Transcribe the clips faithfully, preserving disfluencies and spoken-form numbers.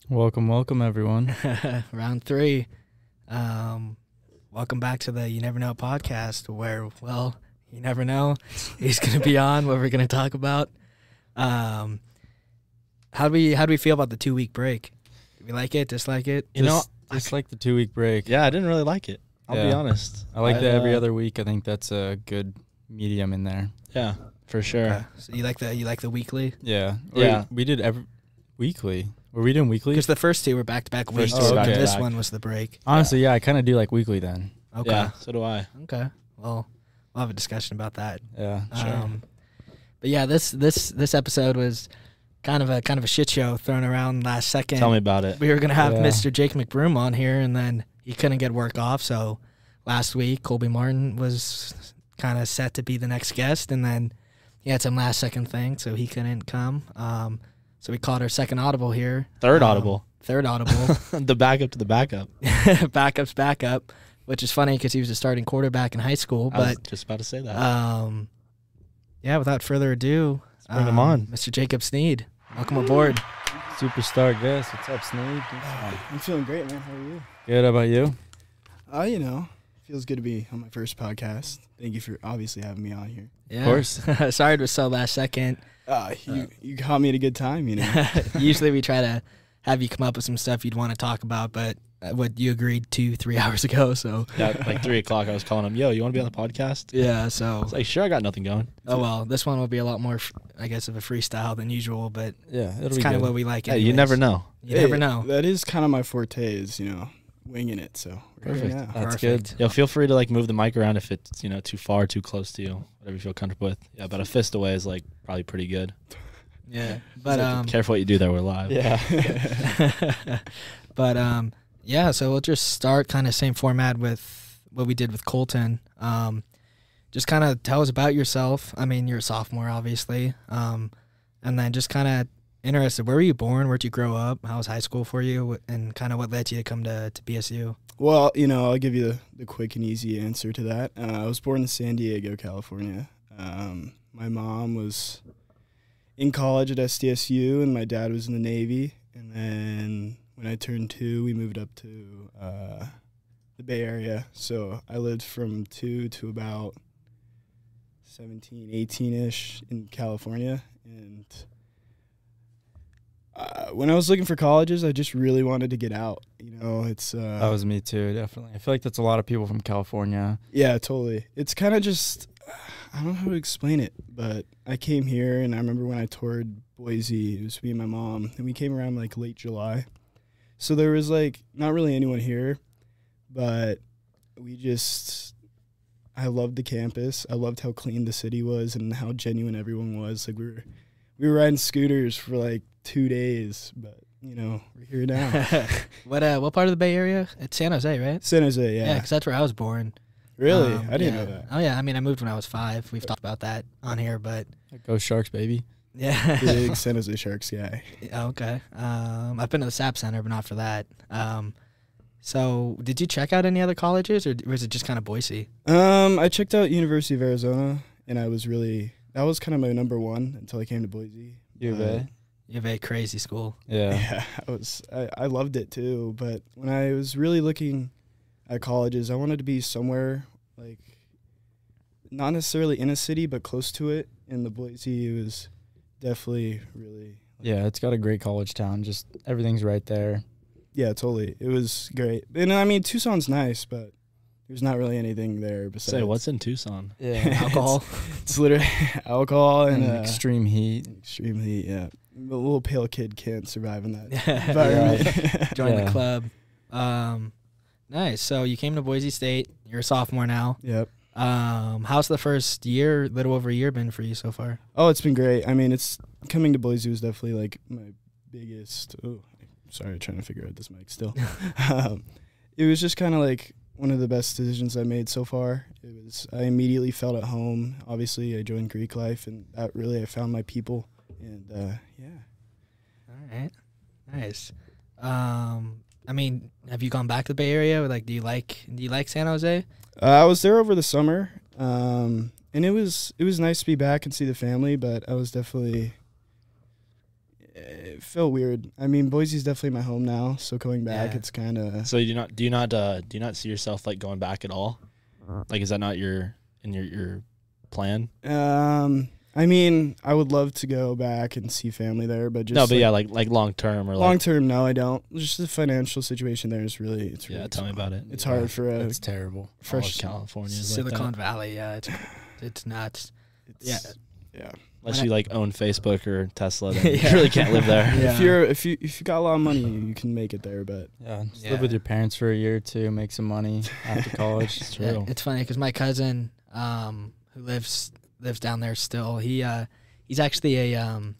Welcome, welcome, everyone. Round three. Um, welcome back to the You Never Know podcast where, well, you never know he's going to be on, what we're going to talk about. Um, how do we how do we feel about the two-week break? Do we like it, dislike it? You know, just like the two-week break. Yeah, I didn't really like it. I'll Yeah. be honest. I like I, that every uh, other week. I think that's a good medium in there. Yeah, for sure. Okay. So you like the you like the weekly? Yeah. Yeah. We, we did every weekly. Were we doing weekly? Because the first two were back-to-back weeks, two were and this back-to-back. one was the break. Honestly, yeah, I kind of do like weekly then. Okay. Yeah, so do I. Okay. Well, we'll have a discussion about that. Yeah. Sure. Um, but yeah, this this this episode was kind of a kind of a shit show thrown around last second. Tell me about it. We were gonna have Yeah. Mister Jake McBroom on here, and then he couldn't get work off. So last week, Colby Martin was kind of set to be the next guest, and then he had some last second thing, so he couldn't come. Um, so we called our second audible here. Third Um, audible. Third audible. The backup to the backup. Backup's backup, which is funny because he was a starting quarterback in high school. I was But just about to say that. um, yeah, without further ado, bring him um, on. Mister Jacob Sneed. Welcome aboard. Superstar guest. What's up, Sneed? I'm feeling great, man. How are you? Good. How about you? Uh, you know, feels good to be on my first podcast. Thank you for obviously having me on here. Yeah. course. Sorry it was so last second. Uh, you you caught me at a good time, you know. Usually we try to have you come up with some stuff you'd want to talk about, but uh, what you agreed two, three hours ago. So Yeah, like three o'clock, I was calling him, yo, you want to be on the podcast? yeah, I so was like, sure, I got nothing going. oh well, this one will be a lot more, f- I guess, of a freestyle than usual, but Yeah. It'll it's be kind of good. what we like. Hey, you anyways. never know. You never Hey, know. That is kind of my forte, is you know, winging it. So we're here Perfect. now. That's Perfect. Yo, feel free to like move the mic around if it's, you know, too far, too close to you, whatever you feel comfortable with. Yeah, but a fist away is like probably pretty good. Yeah, but So um, careful what you do there. We're live. Yeah. but um, yeah. So we'll just start kind of same format with what we did with Colton. Um, just kind of tell us about yourself. I mean, you're a sophomore, obviously. Um, and then just kind of interested. Where were you born? Where'd you grow up? How was high school for you? Wh- And kind of what led you to come to to B S U? Well, you know, I'll give you the, the quick and easy answer to that. Uh, I was born in San Diego, California. Um, my mom was in college at S D S U, and my dad was in the Navy. And then when I turned two, we moved up to uh, the Bay Area. So I lived from two to about seventeen, eighteen-ish in California. And uh, when I was looking for colleges, I just really wanted to get out. You know, it's... Uh, That was me too, definitely. I feel like that's a lot of people from California. Yeah, totally. It's kind of just, I don't know how to explain it, but I came here, and I remember when I toured Boise, it was me and my mom, and we came around like late July. So there was like not really anyone here, but we just, I loved the campus. I loved how clean the city was and how genuine everyone was. Like we were, we were riding scooters for like two days, but you know, we're here now. what uh, what part of the Bay Area? It's San Jose, right? San Jose, Yeah, yeah. because that's where I was born. Really? Um, I didn't yeah. know that. Oh yeah, I mean, I moved when I was five. We've talked about that on here, but Go Sharks, baby. yeah. Big San Jose Sharks guy. Oh, okay. Um, I've been to the S A P Center, but not for that. Um, so did you check out any other colleges, or was it just kind of Boise? Um, I checked out University of Arizona, and I was really that was kind of my number one until I came to Boise. U of But, A. You have a crazy school. Yeah. Yeah, I was I, I loved it too. But when I was really looking at colleges, I wanted to be somewhere like not necessarily in a city, but close to it. And the Boise was definitely really Yeah, it's got a great college town. Just everything's right there. yeah, totally. It was great. And I mean, Tucson's nice, but there's not really anything there besides Say, what's in Tucson? Yeah. Alcohol. It's literally alcohol and And uh, extreme heat. extreme heat. Yeah, the little pale kid can't survive in that Yeah. environment. Join Yeah. the club. Um, nice. So you came to Boise State. You're a sophomore now. Yep. Um, how's the first year, little over a year, been for you so far? Oh, it's been great. I mean, it's coming to Boise was definitely like my biggest. Oh, sorry, trying to figure out this mic still. um, it was just kind of like one of the best decisions I made so far. It was I immediately felt at home. Obviously, I joined Greek Life, and that really I found my people. And uh, yeah, All right. Nice. Um, I mean, have you gone back to the Bay Area? Like, do you like do you like San Jose? uh, I was there over the summer, um, and it was it was nice to be back and see the family. But I was definitely it felt weird. I mean, Boise's definitely my home now, so going back, Yeah. it's kind of. So you do not do you not uh, do you not see yourself like going back at all? Like, is that not your in your your plan? Um, I mean, I would love to go back and see family there, but just no, but like, yeah, like like long term or long like term, no, I don't. Just the financial situation there is really, it's really yeah. Tell me about it. It's Yeah, hard for a It's terrible. All of fresh. California, is like Silicon that. Valley, yeah, it's it's nuts. It's, Yeah. yeah. Unless you like own Facebook or Tesla, then Yeah. you really can't live there. Yeah. If you're if you if you got a lot of money, you can make it there. But Yeah, just Yeah. live with your parents for a year or two, make some money after college. It's Yeah, true. it's funny because my cousin, um, who lives lives down there still, he uh, he's actually a um,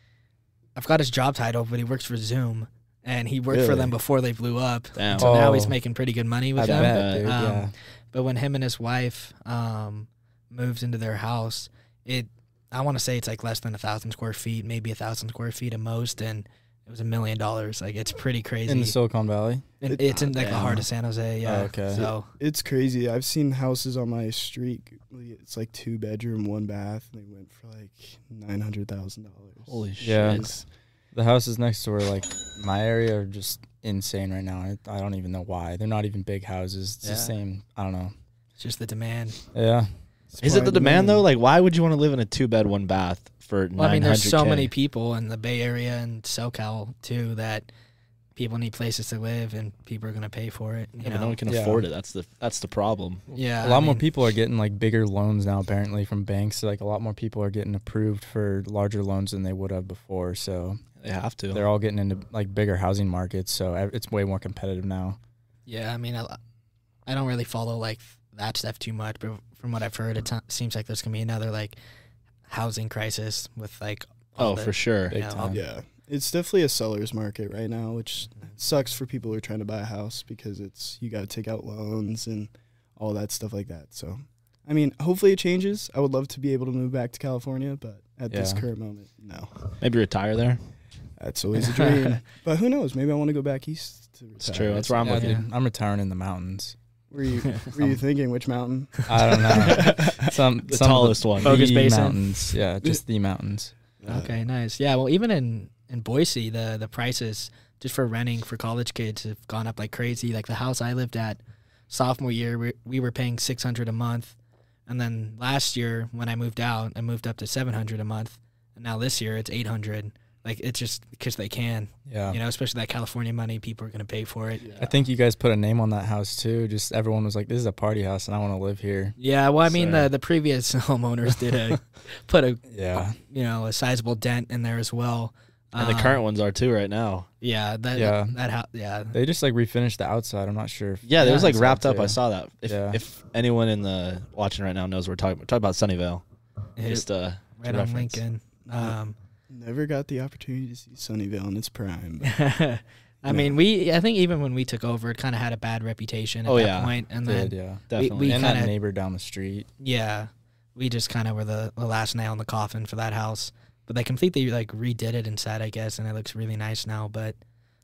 I forgot his job title, but he works for Zoom, and he worked for Really? them before they blew up. Damn. So now he's Oh. making pretty good money I with them. bet, dude. Um, yeah. But when him and his wife um, moved into their house, it I want to say it's like less than a thousand square feet, maybe a thousand square feet at most, and it was a million dollars. Like it's pretty crazy. In the Silicon Valley. And It- it's in like the Damn. heart of San Jose. Yeah. Oh, okay. So it's crazy. I've seen houses on my street. It's like two bedroom, one bath, and they went for like nine hundred thousand dollars. Holy shit. Yeah. The houses next door, like my area, are just insane right now. I, I don't even know why. They're not even big houses. It's the Yeah. same. I don't know. it's just the demand. Yeah. Is it the demand though? Like, why would you want to live in a two bed, one bath for Well, I mean, there's so nine hundred K? many people in the Bay Area and SoCal too that people need places to live, and people are gonna pay for it. You Yeah, but know? no one can Yeah. afford it. That's the that's the problem. Yeah, a lot I more mean, people are getting like bigger loans now, apparently, from banks. Like a lot more people are getting approved for larger loans than they would have before. So They have to. they're all getting into like bigger housing markets. So ev- it's way more competitive now. Yeah, I mean, I, I don't really follow like that stuff too much, but from what I've heard, it t- seems like there's gonna be another like housing crisis with like. all oh, the- for sure. Big you know, time. Yeah, it's definitely a seller's market right now, which sucks for people who are trying to buy a house because it's you got to take out loans and all that stuff like that. So, I mean, hopefully it changes. I would love to be able to move back to California, but at this Yeah. current moment, no. Maybe retire there. That's always a dream. But who knows? Maybe I want to go back east to retire. It's true. That's where I'm Yeah, looking. dude, I'm retiring in the mountains. Were you were you thinking which mountain? I don't know. some The some of tallest one. Focus the Basin? mountains. Yeah, just the mountains. Okay, nice. Yeah, well, even in in Boise, the the prices just for renting for college kids have gone up like crazy. Like the house I lived at sophomore year, we, we were paying six hundred a month, and then last year when I moved out, I moved up to seven hundred a month, and now this year it's eight hundred. Like it's just because they can, Yeah. you know, especially that California money, people are gonna pay for it. I think you guys put a name on that house too. Just everyone was like, "This is a party house, and I want to live here." Yeah, well, I mean, So- the the previous homeowners did a put a Yeah. you know a sizable dent in there as well. And the Um, current ones are too right now. yeah, that Yeah. that, that house, yeah, They just like refinished the outside. I'm not sure. If Yeah, it was Yeah, like so wrapped up. too. I saw that. If Yeah. if anyone in the watching right now knows what we're talking about, talk about Sunnyvale. hit Just uh, right to on reference. Lincoln. Um, Never got the opportunity to see Sunnyvale in its prime. But I Yeah. mean, we I think even when we took over, it kind of had a bad reputation at Oh, that yeah. point, and Did, then yeah. Definitely. we and kinda- that neighbor down the street. yeah, we just kind of were the, the last nail in the coffin for that house. But they completely like redid it inside, I guess, and it looks really nice now. But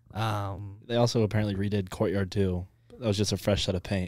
um, They also apparently redid Courtyard too. That was just a fresh set of paint.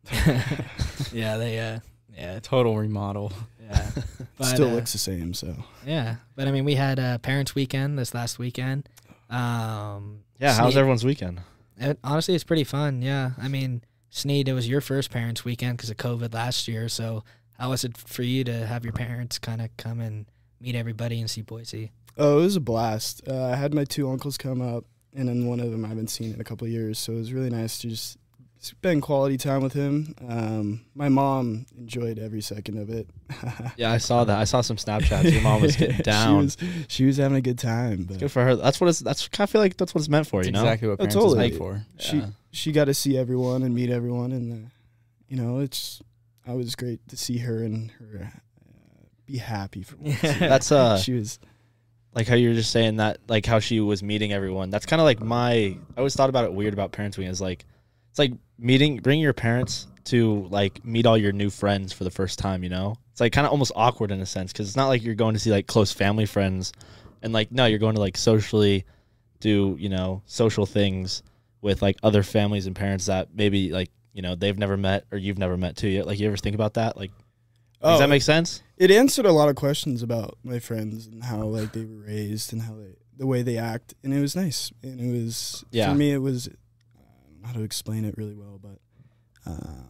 yeah, they uh, yeah, Total remodel. yeah, but, still uh, looks the same. So yeah. But I mean, we had a parents' weekend this last weekend. Um, Yeah, how's Sneed- everyone's weekend? It, honestly, it's pretty fun. Yeah, I mean, Sneed, it was your first parents' weekend because of COVID last year. So, how was it for you to have your parents kind of come and meet everybody and see Boise? oh, it was a blast. Uh, I had my two uncles come up, and then one of them I haven't seen in a couple of years. So it was really nice to just spend quality time with him. Um, my mom enjoyed every second of it. Yeah, I saw that. I saw some Snapchats. Your mom was getting down. she was she was having a good time. But Good for her. That's what it's. That's. I feel like that's what it's meant for. That's You know. exactly what Oh, parents totally. is made for. she Yeah. she got to see everyone and meet everyone, and uh, you know, it's I was great to see her and her uh, be happy for once. That's uh. she was like how you were just saying that, like how she was meeting everyone. That's kind of like my. I always thought about it weird about parents weekend. Is like, it's like meeting, bringing your parents to like meet all your new friends for the first time. You know, it's like kind of almost awkward in a sense because it's not like you're going to see like close family friends, and like no, you're going to like socially do you know social things with like other families and parents that maybe like you know they've never met or you've never met too yet. Like you ever think about that? Like, does Oh, that make sense? it answered a lot of questions about my friends and how like they were raised and how they the way they act, and it was nice. And it was Yeah. for me. It was I don't know how to explain it really well, but um,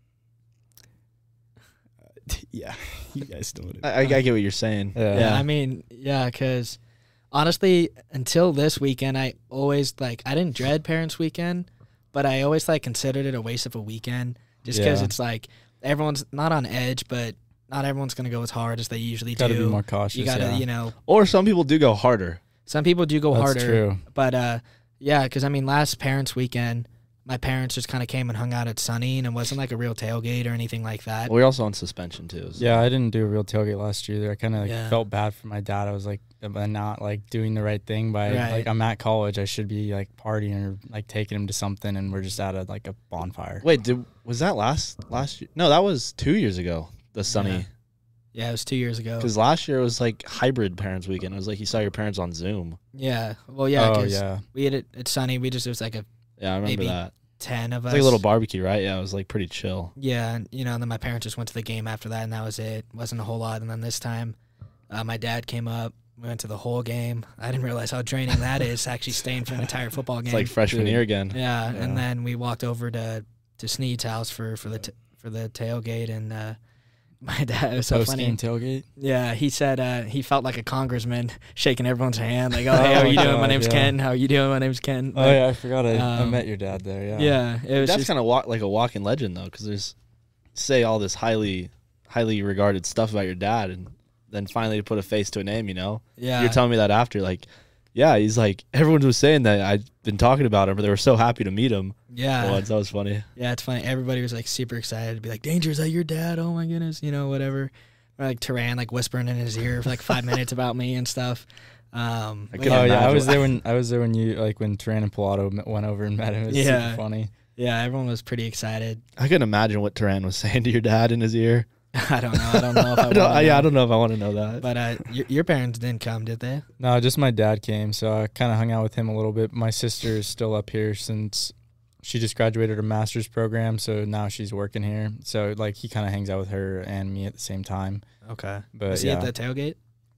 uh, yeah, you guys know what it I, I get what you're saying. Yeah. Yeah, I mean, yeah, because honestly, until this weekend, I always like I didn't dread Parents Weekend, but I always like considered it a waste of a weekend, just because Yeah. it's like everyone's not on edge, but not everyone's gonna go as hard as they usually Got to do. be more cautious. you gotta, yeah. you know, Or some people do go harder. some people do go That's harder, true. but uh, yeah, because I mean, last Parents Weekend, my parents just kind of came and hung out at Sunny, and it wasn't like a real tailgate or anything like that. We're also on suspension too. so- Yeah, I didn't do a real tailgate last year. Either. I kind of like Yeah. felt bad for my dad. I was like, am I not like doing the right thing by Right. like I'm at college. I should be like partying or like taking him to something, and we're just at a like a bonfire. Wait, did was that last last year? No, that was two years ago. The Yeah. Sunny, Yeah, it was two years ago. because last year it was like hybrid Parents Weekend. It was like you saw your parents on Zoom. Yeah, well, yeah, oh because yeah. we had it at Sunny. We just it was like a Yeah, I remember Maybe that. ten of It us. was like a little barbecue, right? Yeah, it was like pretty chill. Yeah, and you know, and then my parents just went to the game after that, and that was it. Wasn't a whole lot. And then this time, uh, my dad came up. We went to the whole game. I didn't realize how draining that is, actually staying for an entire football game. It's like freshman Dude. year again. yeah, Yeah. and then we walked over to to Sneed's house for for the t- for the tailgate, and uh, my dad it was so Post funny. game tailgate. Yeah, he said uh, he felt like a congressman shaking everyone's hand, like, "Oh, hey, how Oh, you doing? My God, name's yeah. Ken. How you doing? My name's Ken." Oh Like, yeah, I forgot. I, I um, met your dad there. Yeah. yeah, it was That's just kind of walk, like a walking legend though, because there's say all this highly highly regarded stuff about your dad, and then finally to put a face to a name. You know, yeah. you're telling me that after, like, yeah, he's like everyone was saying that I'd been talking about him, but they were so happy to meet him. yeah. Once that was funny. Yeah, it's funny. Everybody was like super excited to be like, "Danger, is that your dad? Oh my goodness," you know, whatever. Or like Turan like whispering in his ear for like five minutes about me and stuff. Um, I but could yeah, Oh yeah, I imagine. was there when I was there when you like when Turan and Pilato met- went over and met him. It was Yeah. super funny. yeah, everyone was pretty excited. I couldn't imagine what Turan was saying to your dad in his ear. I don't know. I don't know if I, I don't, wanna yeah, I know. don't know if I want to know that. But uh, your, your parents didn't come, did they? No, just my dad came, so I kind of hung out with him a little bit. My sister is still up here since she just graduated her master's program, so now she's working here. So like he kind of hangs out with her and me at the same time. Okay. But Was he yeah, at the tailgate?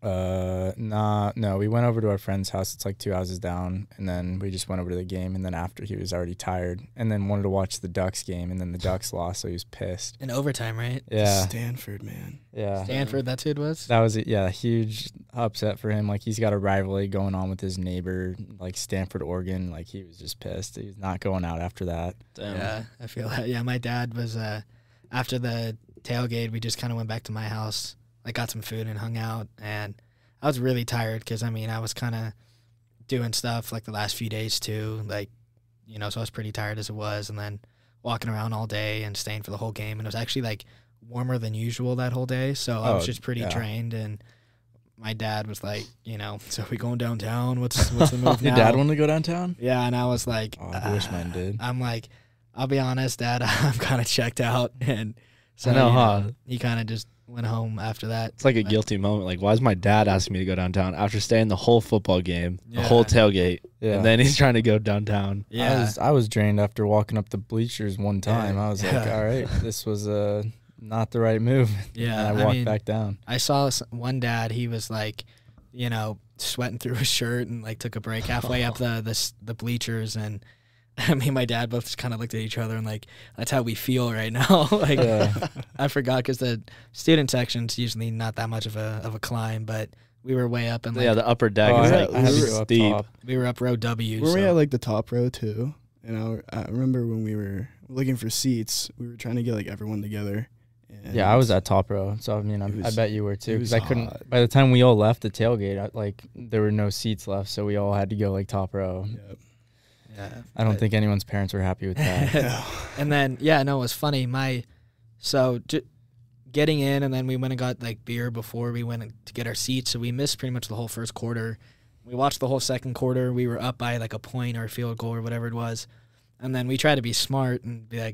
uh, nah, no, we went over to our friend's house. It's like two houses down, and then we just went over to the game. And then after, he was already tired, and then wanted to watch the Ducks game, and then the Ducks lost, so he was pissed. In overtime, right? Yeah, Stanford, man. yeah. Stanford, that's who it was? That was a, yeah, a huge upset for him. Like he's got a rivalry going on with his neighbor, like Stanford, Oregon. Like he was just pissed. He was not going out after that. Damn. Yeah, I feel that. Yeah, my dad was, uh, after the tailgate, we just kind of went back to my house. I got some food and hung out, and I was really tired because, I mean, I was kind of doing stuff like the last few days too, like, you know, so I was pretty tired as it was, and then walking around all day and staying for the whole game, and it was actually like warmer than usual that whole day, so I was Oh, just pretty yeah. drained, and my dad was like, you know, so we going downtown? What's what's the move Your now? dad wanted to go downtown? Yeah, and I was like, Oh, I wish mine "Ah." did. I'm like, I'll be honest, Dad, I'm kind of checked out, and so I know, you huh? he kind of just went home after that. It's like a But- guilty moment. Like, why is my dad asking me to go downtown after staying the whole football game, the Yeah. whole tailgate, Yeah. and then he's trying to go downtown? I Yeah, was I was drained after walking up the bleachers one time. I was like, Yeah. all right, this was uh not the right move. yeah. And I I, walked mean, back down. I saw s- one dad. He was like, you know, sweating through his shirt and like took a break halfway up the the s- the bleachers, and I mean, my dad both just kind of looked at each other and like, that's how we feel right now. Like, Yeah. I forgot because the student section's usually not that much of a of a climb, but we were way up and like yeah, the upper deck Oh, is I, like had, I had to we go up steep. top. we were up row W. Were so. we at like the top row too? And I, I remember when we were looking for seats, we were trying to get like everyone together. And Yeah, I was at top row, so I mean, I, It I was- bet you were too. it Because was I couldn't. hot. By the time we all left the tailgate, I, like there were no seats left, so we all had to go like top row. Yep. Yeah, I don't but- think anyone's parents were happy with that. No. And then yeah, no, it was funny. My so j- getting in, and then we went and got like beer before we went to get our seats. So we missed pretty much the whole first quarter. We watched the whole second quarter. We were up by like a point or a field goal or whatever it was, and then we tried to be smart and be like,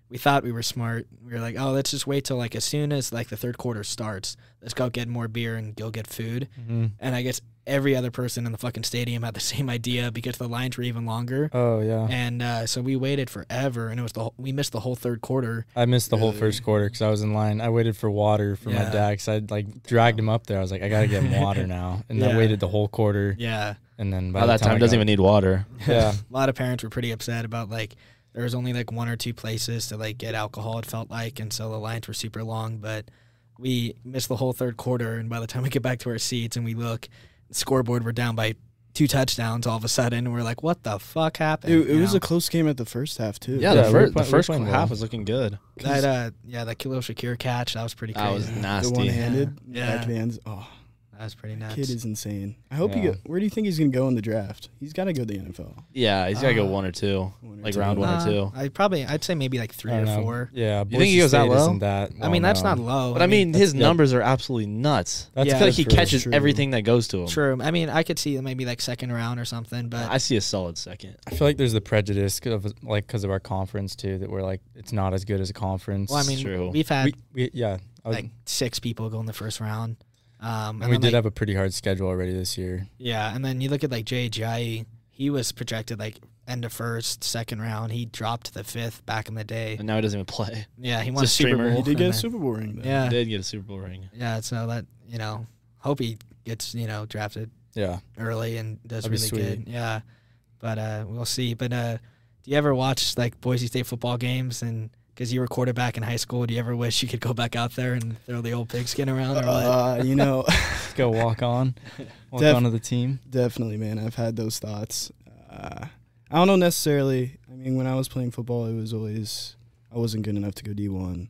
we thought we were smart. We were like, oh, let's just wait till like as soon as like the third quarter starts, let's go get more beer and go get food. Mm-hmm. And I guess every other person in the fucking stadium had the same idea because the lines were even longer. Oh yeah. And uh, so we waited forever, and it was the whole, we missed the whole third quarter. I missed the whole Really? first quarter because I was in line. I waited for water for Yeah. my dad because I like dragged him up there. I was like, I gotta get him water now, and Yeah. I waited the whole quarter. Yeah, And then by By the that time, I doesn't got- even need water. Yeah. a lot of parents were pretty upset about like there was only like one or two places to like get alcohol. It felt like, and so the lines were super long. But we missed the whole third quarter, and by the time we get back to our seats and we look, the scoreboard, we're down by two touchdowns all of a sudden, and we're like, what the fuck happened? It, it You was know? a close game at the first half too. Yeah, Yeah, the, we fir- were the play- we were first playing half well. was looking good. that uh yeah that Khalil Shakir catch, that was pretty crazy. That was the nasty. one-handed Yeah. back hands. Oh, That was pretty nuts. kid is insane. I hope he. Yeah. Go, where do you think he's gonna go in the draft? He's got to go to the N F L. Yeah, he's got to go Uh, one or two. One or Like two. round one or Uh, two. I probably I'd say maybe like three I or don't know. four. Yeah. think he Boise goes that State low? Isn't that I mean, that's not well-known. low. But I mean, his yeah. numbers are absolutely nuts. That's Yeah, I feel like he true. catches True. everything that goes to him. true. I mean, I could see maybe like second round or something, but I see a solid second. I feel like there's the prejudice of like because of our conference too that we're like it's not as good as a conference. well, I mean, true. we've had we, we yeah. I was, like six people go in the first round. Um, and we then, did like, have a pretty hard schedule already this year. yeah, and then you look at like Jay Ajayi, he was projected like end of first, second round. He dropped to the fifth back in the day. And now he doesn't even play. Yeah, he He's won a a Super streamer. Bowl. He did and get a then- Super Bowl ring. Though. Yeah, He did get a Super Bowl ring. yeah. So that you know, hope he gets you know drafted Yeah. early and does That'd be really sweet. good. Yeah, but uh, we'll see. But uh, do you ever watch like Boise State football games? And because you were quarterback in high school, do you ever wish you could go back out there and throw the old pigskin around? Or what? Uh, you know, Let's go walk on. Walk Def- onto the team. definitely, man. I've had those thoughts. Uh, I don't know necessarily. I mean, when I was playing football, it was always I wasn't good enough to go D one.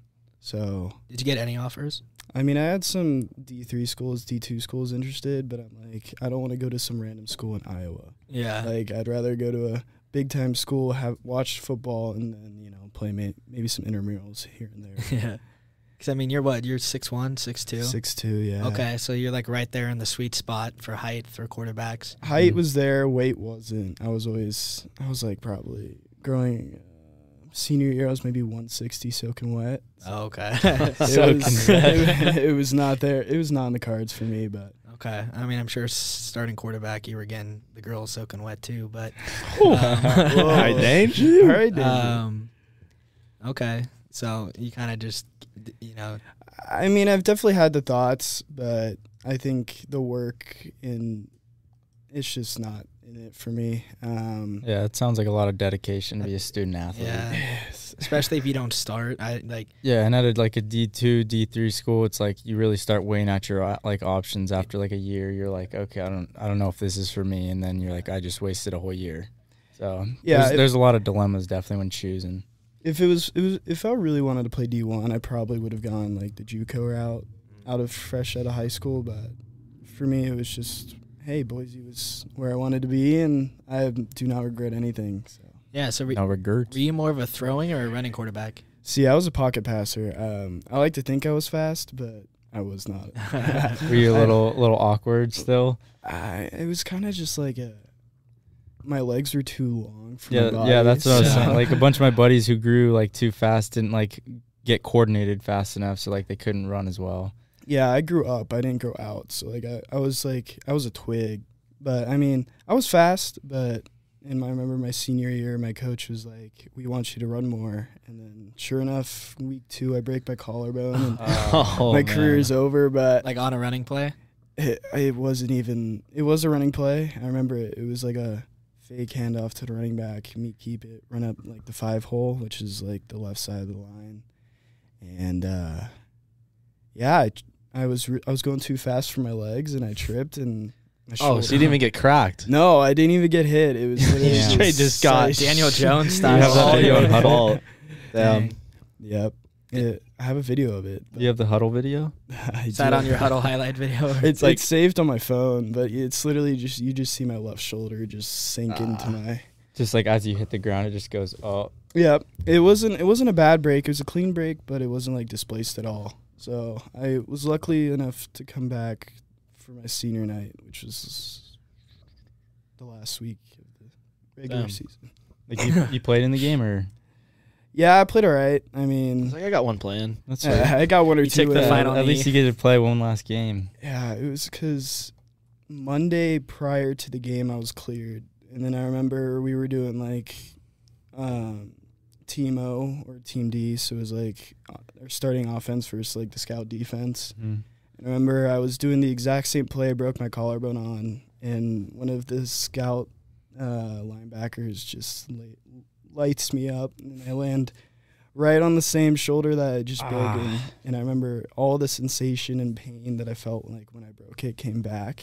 So Did you get any offers? I mean, I had some D three schools, D two schools interested, but I'm like, I don't want to go to some random school in Iowa. Yeah. Like, I'd rather go to a big time school, have watch football, and then you know play may, maybe some intramurals here and there. Yeah. Because, I mean, you're what? You're six one, six two? Six two, yeah. Okay, so you're like right there in the sweet spot for height for quarterbacks. Height Mhm. was there, weight wasn't. I was always, I was like probably growing. Uh, senior year, I was maybe one sixty, soaking wet. Oh, okay. It Soaking was, wet. it, it was not there. It was not in the cards for me, but Okay. I mean, I'm sure s- starting quarterback, you were getting the girls soaking wet too, but. Whoa. All right, Dane. All right, Dane. Um, okay. So you kind of just, d- you know, I mean, I've definitely had the thoughts, but I think the work in it's just not in it for me. Um, Yeah, it sounds like a lot of dedication to be a student athlete. yeah. yes. Especially if you don't start. I like, Yeah, and at a, like a D two, D three school, it's like you really start weighing out your uh, like options after like a year. You're like, okay, I don't, I don't know if this is for me, and then you're like, I just wasted a whole year. So Yeah, there's, it- there's a lot of dilemmas definitely when choosing. If it was, it was, if I really wanted to play D one, I probably would have gone like the JUCO route, out of fresh out of high school. But for me, it was just, hey, Boise was where I wanted to be, and I do not regret anything. So, yeah. So were, No regrets. were you more of a throwing or a running quarterback? see, I was a pocket passer. Um, I like to think I was fast, but I was not. Were you a I- little, little awkward still? I, it was kind of just like a. My legs were too long for Yeah, my body. yeah, that's what I was so- saying. Like a bunch of my buddies who grew like too fast didn't like get coordinated fast enough, so like they couldn't run as well. Yeah, I grew up. I didn't grow out. So like I, I was like I was a twig. But I mean, I was fast, but in my I remember my senior year, my coach was like, "We want you to run more." And then sure enough, week two I break my collarbone and Oh, my man. career is over, but Like on a running play? it, it wasn't even it was a running play. I remember it, it was like a fake handoff to the running back, me keep it, run up like the five hole, which is like the left side of the line. And uh yeah, I, I was re- I was going too fast for my legs and I tripped and my Oh, shoulder. so you didn't even get cracked. No, I didn't even get hit. It was literally Damn. Straight just got Daniel Jones You style. have that all video your in Huddle? fault. Dang. Damn. Yep. It, I have a video of it. Do you have the huddle video? I Is that do. on your huddle highlight video? It's like- it's saved on my phone, but it's literally just you just see my left shoulder just sink into Ah. my. Just like as you hit the ground, it just goes up. Yeah, it wasn't it wasn't a bad break. It was a clean break, but it wasn't like displaced at all. So I was lucky enough to come back for my senior night, which was the last week of the regular Damn. season. Like you, you played in the game, or Yeah, I played all right. I I was mean, like, I got one playing. That's yeah, right. I got one or You two. took the in. final At knee. least you get to play one last game. Yeah, it was because Monday prior to the game, I was cleared. And then I remember we were doing like um, Team O or Team D. So it was like uh, our starting offense versus like the scout defense. Mm. And I remember I was doing the exact same play, broke my collarbone on, and one of the scout uh, linebackers just la- lights me up, and I land right on the same shoulder that I just broke. Ah. And, and I remember all the sensation and pain that I felt like when I broke it came back.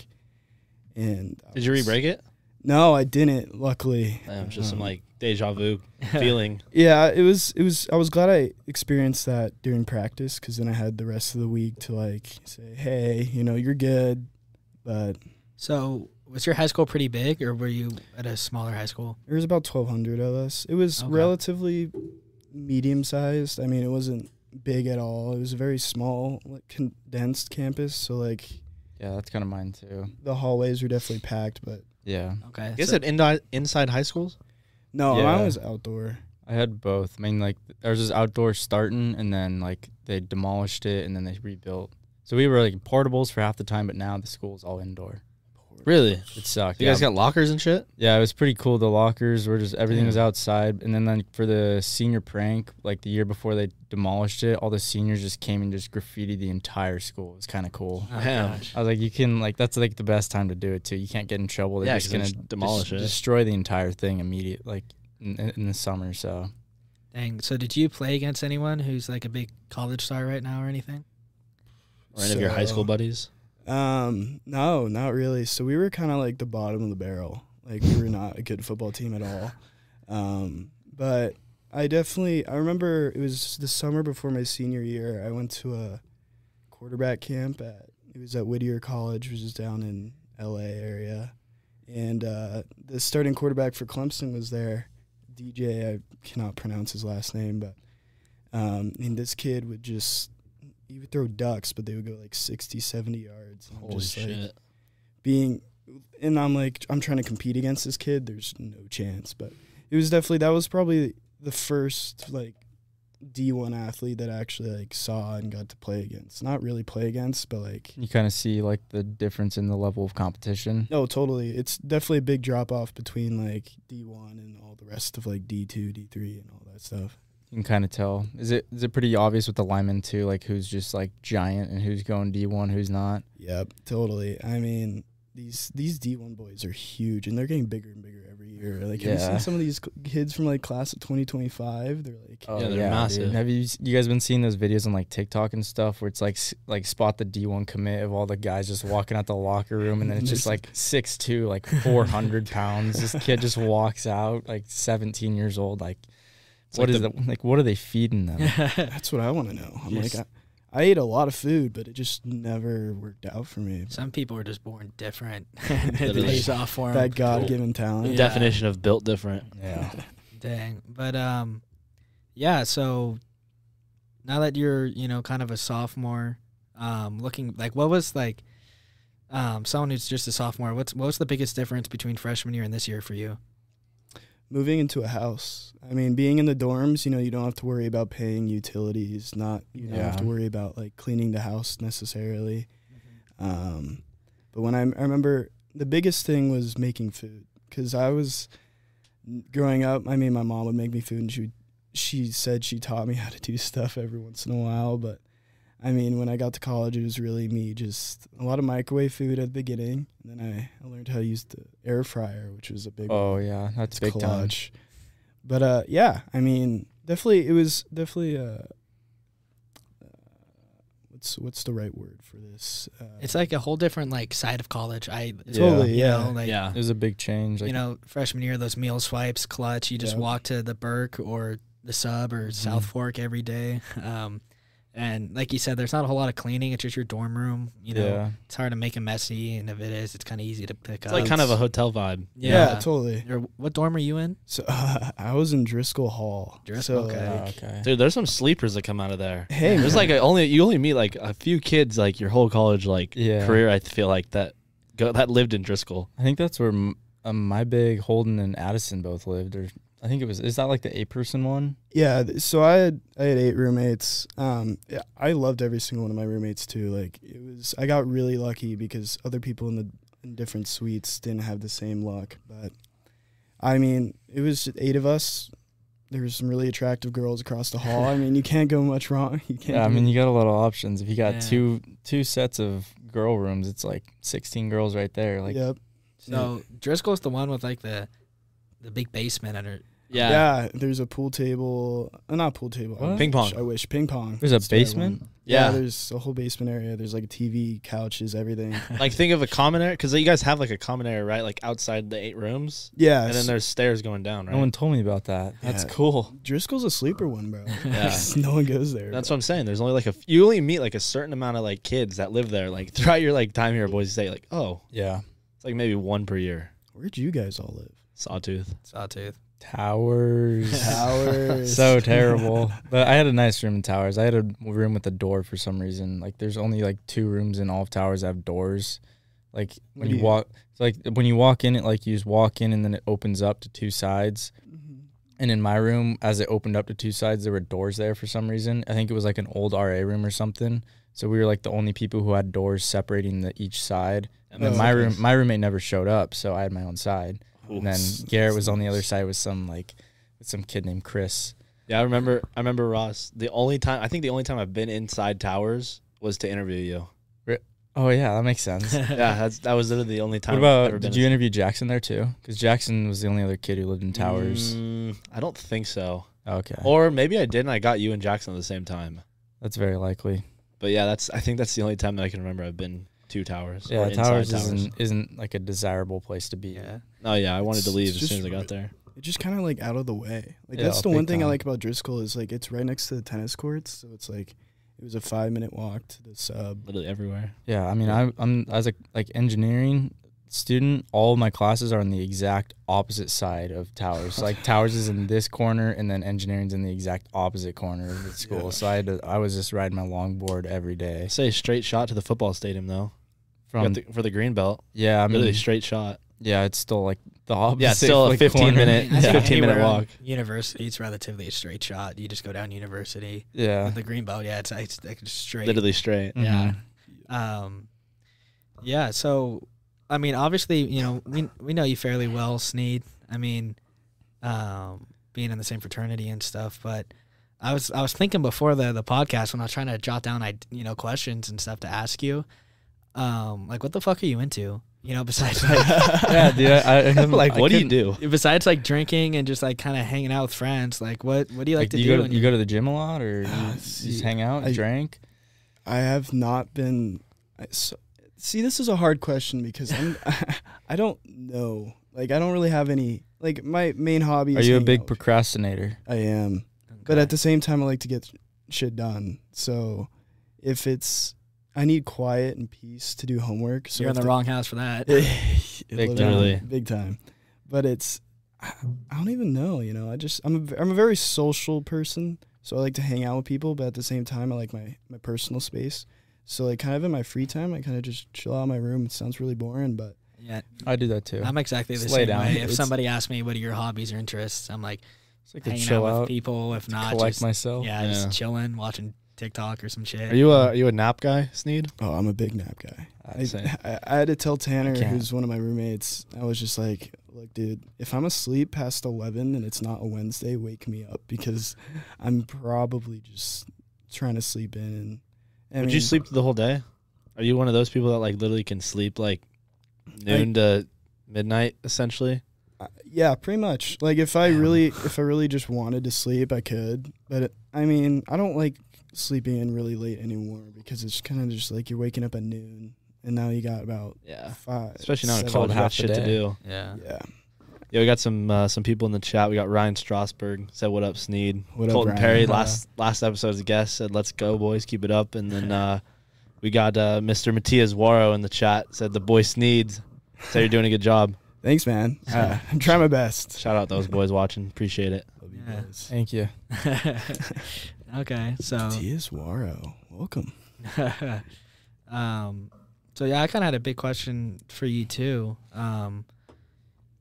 And I Did you was- re-break it? No, I didn't. Luckily, Um, just some Um, like deja vu feeling. yeah, it was. It was. I was glad I experienced that during practice because then I had the rest of the week to like say, "Hey, you know, you're good." But So, was your high school pretty big, or were you at a smaller high school? there was about twelve hundred of us. It was Okay. relatively medium sized. I mean, it wasn't big at all. It was a very small, like condensed campus. So like Yeah, that's kind of mine too. the hallways were definitely packed. But Yeah, Okay. You guys so- had inside inside high schools? no, Yeah. mine was outdoor. I had both. I mean, like ours was outdoor starting, and then like they demolished it, and then they rebuilt. So we were like portables for half the time, but now the school's all indoor. Really? It sucked. You yeah. guys got lockers and shit? Yeah, it was pretty cool. The lockers were just everything was Damn. outside, and then like for the senior prank, like the year before they demolished it, all the seniors just came and just graffitied the entire school. It was kind of cool. Oh, Damn. gosh. I was like, you can like that's like the best time to do it too. You can't get in trouble. They're Yeah, just 'cause they gonna just demolish des- it. destroy the entire thing immediate, like in, in the summer. So Dang. So, did you play against anyone who's like a big college star right now or anything? Or any of your high school So- buddies? Um, no, not really. So we were kind of like the bottom of the barrel. Like we were not a good football team at all. Um, but I definitely I remember it was the summer before my senior year. I went to a quarterback camp at it was at Whittier College, which is down in L A area, and uh, the starting quarterback for Clemson was there. D J, I cannot pronounce his last name, but um, and this kid would just he would throw ducks, but they would go like sixty, seventy yards. And I'm Holy just shit. like being, and I'm like, I'm trying to compete against this kid. There's no chance. But it was definitely, that was probably the first like D one athlete that I actually like saw and got to play against. Not really play against, but like, you kind of see like the difference in the level of competition. no, totally. It's definitely a big drop off between like D one and all the rest of like D two, D three, and all that stuff. You can kind of tell. Is it is it pretty obvious with the linemen too, like who's just like giant and who's going D one, who's not? Yep, totally. I mean, these these D one boys are huge, and they're getting bigger and bigger every year. Like, have you Yeah. seen some of these c- kids from like class of twenty twenty-five? They're like, Oh, Yeah, they're dude. massive. Have you you guys been seeing those videos on like TikTok and stuff where it's like s- like spot the D one commit of all the guys just walking out the locker room, and then it's just like six two, like four hundred pounds. This kid just walks out like seventeen years old. Like, It's what like is the- the, like what are they feeding them? that's what I want to know. I'm Yes. like, I, I ate a lot of food, but it just never worked out for me. Some people are just born different. Literally. It pays off for 'em. That God-given talent. Yeah. Definition of built different. Yeah. Dang. But um yeah, so now that you're, you know, kind of a sophomore, um looking like what was like um someone who's just a sophomore, what's what was the biggest difference between freshman year and this year for you? Moving into a house. I mean, being in the dorms, you know, you don't have to worry about paying utilities. Not you don't have to Yeah. worry about like cleaning the house necessarily. Um, but when I, I remember the biggest thing was making food because I was growing up. I mean, my mom would make me food, and she would, she said she taught me how to do stuff every once in a while. But I mean, when I got to college, it was really me just a lot of microwave food at the beginning, and then I, I learned how to use the air fryer, which was a big Oh yeah, that's big time. clutch. But uh, yeah, I mean, definitely, it was definitely uh, uh, what's what's the right word for this? Uh, It's like a whole different like side of college. I Totally, you yeah. know, like Yeah. It was a big change. Like, you know, freshman year, those meal swipes, clutch. You just Yep. walk to the Burke or the Sub or South Fork every day. Um, and like you said, there's not a whole lot of cleaning. It's just your dorm room. You know, yeah. it's hard to make it messy, and if it is, it's kind of easy to pick It's up. like kind of a hotel vibe. yeah, yeah. totally. Or what dorm are you in? So uh, I was in Driscoll Hall. Driscoll, so, okay. Oh, like, okay. Dude, there's some sleepers that come out of there. Hey, There's man. like a only you only meet like a few kids like your whole college like Yeah. career. I feel like that go that lived in Driscoll. I think that's where m- um, my big Holden and Addison both lived, or I think it was. Is that like the eight person one? Yeah, th- so I had I had eight roommates. Um, yeah, I loved every single one of my roommates too. Like it was, I got really lucky because other people in the in different suites didn't have the same luck. But I mean, it was eight of us. There were some really attractive girls across the hall. I mean, you can't go much wrong. You can't. Yeah, I do- mean, you got a lot of options. If you got Yeah. two two sets of girl rooms, it's like sixteen girls right there. Like, yep. So Driscoll's the one with like the the big basement under. Yeah. Yeah. There's a pool table. Uh, not pool table. I What? Ping wish- pong. I wish ping pong. there's a That's the right basement. one. Yeah. Yeah. There's a whole basement area. There's like a T V, couches, everything. Like think of a common area because you guys have like a common area, right? Like outside the eight rooms, Yeah. and then there's stairs going down, right? No one told me about that. That's Yeah. cool. Driscoll's a sleeper one, bro. Yeah. No one goes there. That's bro. what I'm saying. There's only like a f- you only meet like a certain amount of like kids that live there. Like throughout your like time here at Boise State, like oh, Yeah. it's like maybe one per year. Where'd you guys all live? Sawtooth. Sawtooth. Towers. Towers. So terrible. But I had a nice room in Towers. I had a room with a door for some reason. Like there's only like two rooms in all of Towers that have doors. Like when What do you you- walk, it's like when you walk in, it like you just walk in and then it opens up to two sides. Mhm. And in my room, as it opened up to two sides, there were doors there for some reason. I think it was like an old R A room or something. So we were like the only people who had doors separating the each side. And then Oh, my okay. room, my roommate never showed up, so I had my own side. Ooh. And then s- Garrett was on the other nice. side with some like with some kid named Chris. Yeah, I remember. I remember Ross. The only time I think the only time I've been inside Towers was to interview you. Oh yeah, that makes sense. Yeah, that's that was literally the only time. What I've ever about? been Did you inside. interview Jackson there too? Because Jackson was the only other kid who lived in Towers. Mm, I don't think so. Okay, Or maybe I did, and I got you and Jackson at the same time. that's very likely. But yeah, that's. I think that's the only time that I can remember I've been to Towers. or Yeah, inside Towers, isn't isn't like a desirable place to be. Yeah. Oh yeah, I wanted to It's- leave it's as soon just as I got right- there. It's just kind of like out of the way. Like Yeah, that's the big one thing I time. like about Driscoll is like it's right next to the tennis courts, so it's like it was a five minute walk to the sub. Literally everywhere. Yeah, I mean, I, I'm as a like engineering student, all of my classes are on the exact opposite side of Towers. Like Towers is in this corner, and then engineering's in the exact opposite corner of the school. Yeah. So I had to, I was just riding my longboard every day. I say straight shot to the football stadium though. From Got the, for the green belt. yeah, I mean, Literally straight shot. yeah, it's still like the opposite. Yeah, it's still a like, fifteen corner. minute- I think fifteen minute anywhere on walk. University, it's relatively a straight shot. You just go down University. Yeah, With the green belt, yeah, it's, it's like straight. Literally straight. Yeah. Mhm. Um, yeah. So, I mean, obviously, you know, we we know you fairly well, Sneed. I mean, um, being in the same fraternity and stuff. But I was I was thinking before the the podcast when I was trying to jot down I you know questions and stuff to ask you. Um, like, what the fuck are you into? You know, besides like, yeah, dude. I, I haven't- Like, I what do you couldn't- do? besides like drinking and just like kind of hanging out with friends. Like, what what do you like, Like, to you do? go to when you go to the gym a lot, or you, Ah, you see, just hang out, I- drink? I have not been. I, so, see, this is a hard question because I'm. I don't know. Like, I don't really have any. Like, my main hobby. Are is you a hanging big out with- procrastinator? I am, but at the same time, I like to get shit done. So, if it's, I need quiet and peace to do homework. So You're in if the wrong house for that. Big time. big time. But it's, I I don't even know. You know, I just I'm a, v- I'm a very social person, so I like to hang out with people. But at the same time, I like my my personal space. So like, kind of in my free time, I kind of just chill out in my room. It sounds really boring, but Yeah, I do that too. I'm exactly the Just lay same down. way. If It's- somebody asks me what are your hobbies or interests, I'm like It's like to hanging chill out with out, people. If not, collect just, myself. yeah, Yeah. just chilling, watching TikTok or some shit. Are you a are you a nap guy, Sneed? oh, I'm a big nap guy. I, I'd say. I, I had to tell Tanner, can't. who's one of my roommates, I was just like, look, dude, if I'm asleep past eleven and it's not a Wednesday, wake me up because I'm probably just trying to sleep in. And I Would mean, you sleep the whole day? Are you one of those people that like literally can sleep like noon to midnight essentially? Uh, yeah, pretty much. Like if I really, if I really just wanted to sleep, I could. But it, I mean, I don't like sleeping in really late anymore because it's kind of just like you're waking up at noon and now you got about Yeah. five. Especially now in seven- college, we got half the shit to day. do. yeah. Yeah. Yeah, we got some uh, some people in the chat. We got Ryan Strasberg said, "What up, Sneed?" What up, Colton Ryan? Perry Uh, last last episode's guest said, "Let's go, boys, keep it up." And then uh, we got uh, Mister Matias Waro in the chat said, "The boy Sneeds." So you're doing a good job. Thanks, man. Uh, I'm trying my best. Shout out those boys watching. Appreciate it. Love you Yeah. guys. Thank you. Okay, so T S Waro, welcome. um, so yeah, I kind of had a big question for you too. Um,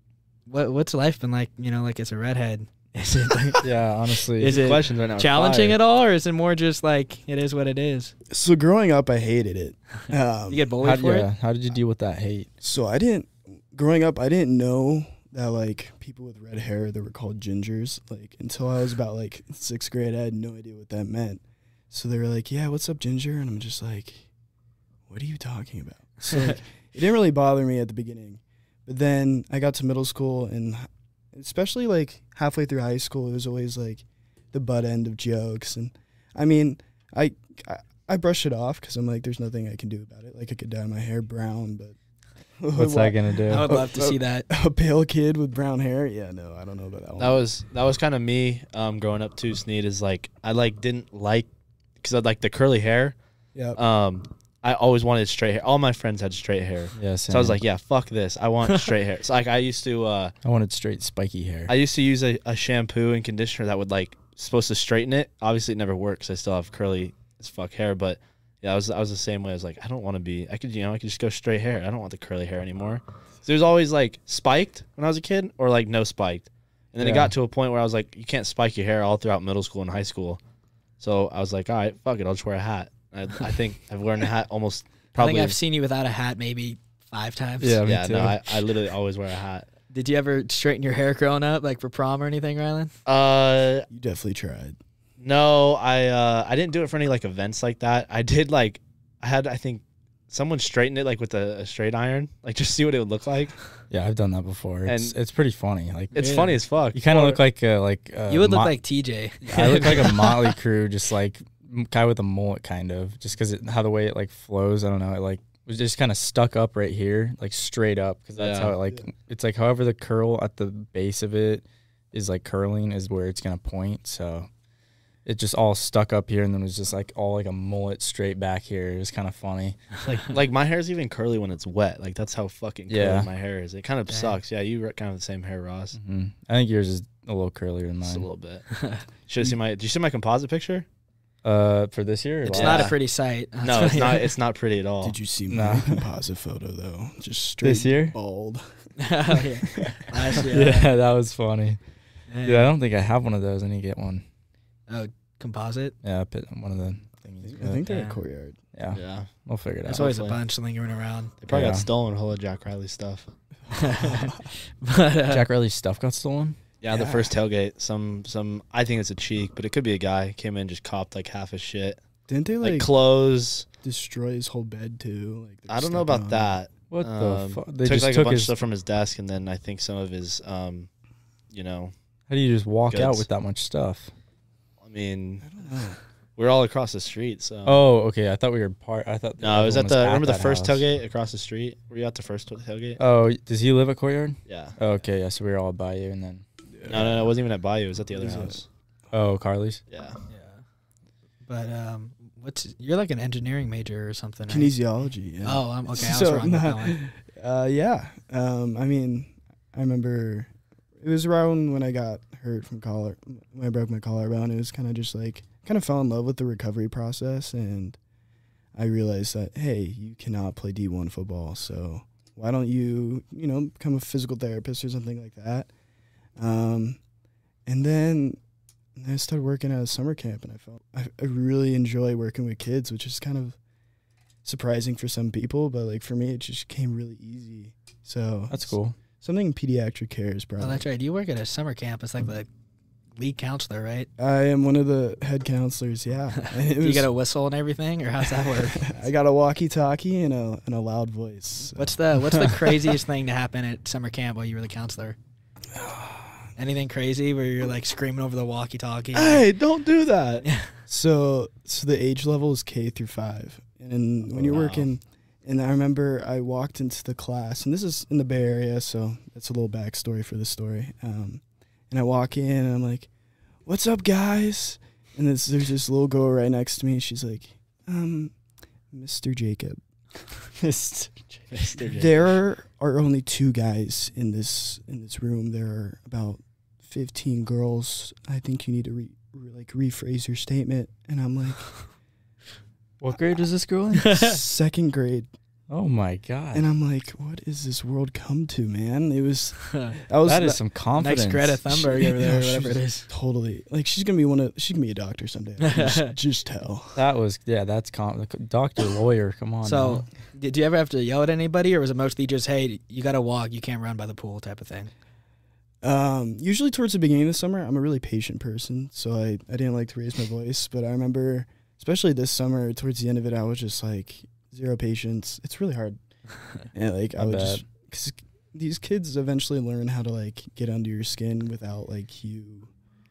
what what's life been like? You know, like as a redhead, is it like, Yeah, honestly. Is it Questions right now. are challenging fire. at all, or is it more just like it is what it is? So growing up, I hated it. Um, You get bullied how, for yeah, it? how did you deal with that hate? So I didn't. Growing up, I didn't know that like people with red hair that were called gingers. Like until I was about like sixth grade, I had no idea what that meant. So they were like, "Yeah, what's up, ginger?" And I'm just like, "What are you talking about?" So like, it didn't really bother me at the beginning, but then I got to middle school, and especially like halfway through high school, it was always like the butt end of jokes. And I mean, I I, I brush it off because I'm like, there's nothing I can do about it. Like I could dye my hair brown, but What's that gonna do? I would love to see that. a pale kid with brown hair? Yeah, no, I don't know about that one. That was that was kind of me um, growing up too. Sneed is like I like didn't like because I like the curly hair. yeah. Um, I always wanted straight hair. All my friends had straight hair, Yeah, so I was like, yeah, fuck this. I want straight hair. So like I used to uh, I wanted straight spiky hair. I used to use a, a shampoo and conditioner that would like supposed to straighten it. Obviously, it never works. I still have curly as fuck hair, but yeah, I was I was the same way. I was like, I don't want to be. I could you know I could just go straight hair. I don't want the curly hair anymore. So there's always like spiked when I was a kid, or like no spiked. And then it Yeah. got to a point where I was like, you can't spike your hair all throughout middle school and high school. So I was like, all right, fuck it, I'll just wear a hat. I, I think I've worn a hat almost I probably. think I've seen you without a hat maybe five times. Yeah, me yeah, too. no, I, I literally always wear a hat. Did you ever straighten your hair growing up, like for prom or anything, Rylan? Uh, You definitely tried. no, I uh, I didn't do it for any like events like that. I did like, I had I think someone straightened it like with a, a straight iron, like just see what it would look like. Yeah, I've done that before. It's And- it's pretty funny. Like It's Yeah. funny as fuck. you kind of Or- look like a, like a you would look Mo- like T J. I look like a Motley Crue, just like m- guy with a mullet, kind of. Just because how the way it like flows, I don't know. It like was just kind of stuck up right here, like straight up, because that's Yeah. how it like. Yeah. It's like however the curl at the base of it is like curling is where it's gonna point. So it just all stuck up here, and then it was just like all like a mullet straight back here. It was kind of funny. like like my hair's even curly when it's wet. Like that's how fucking curly Yeah. my hair is. It kind of Dang. sucks. Yeah, you kind of the same hair, Ross. hmm I think yours is a little curlier than Just a mine. little bit. Should have seen my. Did you see my composite picture? Uh, for this year, or It's last? not a Yeah. pretty sight. I'll No, tell it's you. not. It's not pretty at all. Did you see No. my composite photo though? Just straight This year? bald. Oh, yeah. Last year. Yeah, that was funny. Yeah. Yeah, I don't think I have one of those. I need to get one. Oh, composite. Yeah, I put one of the I thingies. think, but I think they're Yeah. at Courtyard. yeah, Yeah, we'll figure it There's out. always a hopefully. bunch lingering around. they probably Yeah. got stolen. Whole of Jack Riley stuff. but uh, Jack Riley's stuff got stolen. Yeah, the Yeah. first tailgate. Some some. I think it's a cheek, but it could be a guy came in just copped like half his shit, Didn't they like, like, clothes. destroy his whole bed too? Like they're I don't know stepping about on that. What Um, the fuck? They took just like took a bunch his. of stuff from his desk, and then I think some of his, um, you know, How do you just walk out goods. with that much stuff? I mean, I don't know. we're all across the street, so. Oh, okay. I thought we were part. I thought. No, it was everyone at the remember the that first house. tailgate across the street. Were you at the first tailgate? Oh, does he live at Courtyard? Yeah. Oh, okay, yeah. So we were all by you, and then No, no, no, it wasn't even at Bayou. It was at the other Is it? house. oh, Carly's. Yeah. yeah. But um, what's you're like an engineering major or something? Right? Kinesiology. Yeah. Oh, I'm okay. I was So, wrong with that one. Uh, yeah. Um, I mean, I remember it was around when I got hurt from collar when I broke my collarbone. It was kind of just like kind of fell in love with the recovery process, and I realized that hey, you cannot play D one football, so why don't you you know become a physical therapist or something like that? Um, and then I started working at a summer camp, and I felt I, I really enjoy working with kids, which is kind of surprising for some people, but like for me, it just came really easy. So That's cool. Something in pediatric care is Oh, probably. that's right. You work at a summer camp. It's like the lead counselor, right? I am one of the head counselors. Yeah, And it Do you was- get a whistle and everything, or how's that work? I got a walkie-talkie and a and a loud voice. so. What's the What's the craziest thing to happen at summer camp while you were the counselor? Anything crazy where you're like screaming over the walkie-talkie? Hey, don't do that. So so the age level is K through five, and then when you're Wow. working, and I remember I walked into the class, and this is in the Bay Area, so that's a little backstory for the story. Um, and I walk in, and I'm like, "What's up, guys?" And this, there's this little girl right next to me. She's like, "Um, Mister Jacob, Mister J. there are only two guys in this in this room. There are about fifteen girls. I think you need to re, re, like rephrase your statement." And I'm like, What grade is this girl in? second grade. Oh my god. And I'm like, what is this world come to, man? It was, I was That is some confidence. Next Greta Thunberg over there, she whatever it was is. Totally. Like, she's gonna be one of, she can be a doctor someday. I can just, just tell. That was yeah. That's com- doctor, lawyer. Come on. So, now. did you ever have to yell at anybody, or was it mostly just, hey, you got to walk, you can't run by the pool type of thing? Um, usually towards the beginning of the summer, I'm a really patient person, so I, I didn't like to raise my voice. But I remember, especially this summer, towards the end of it, I was just like zero patience. It's really hard. And like I, I would bet. just, cause these kids eventually learn how to like get under your skin without like you,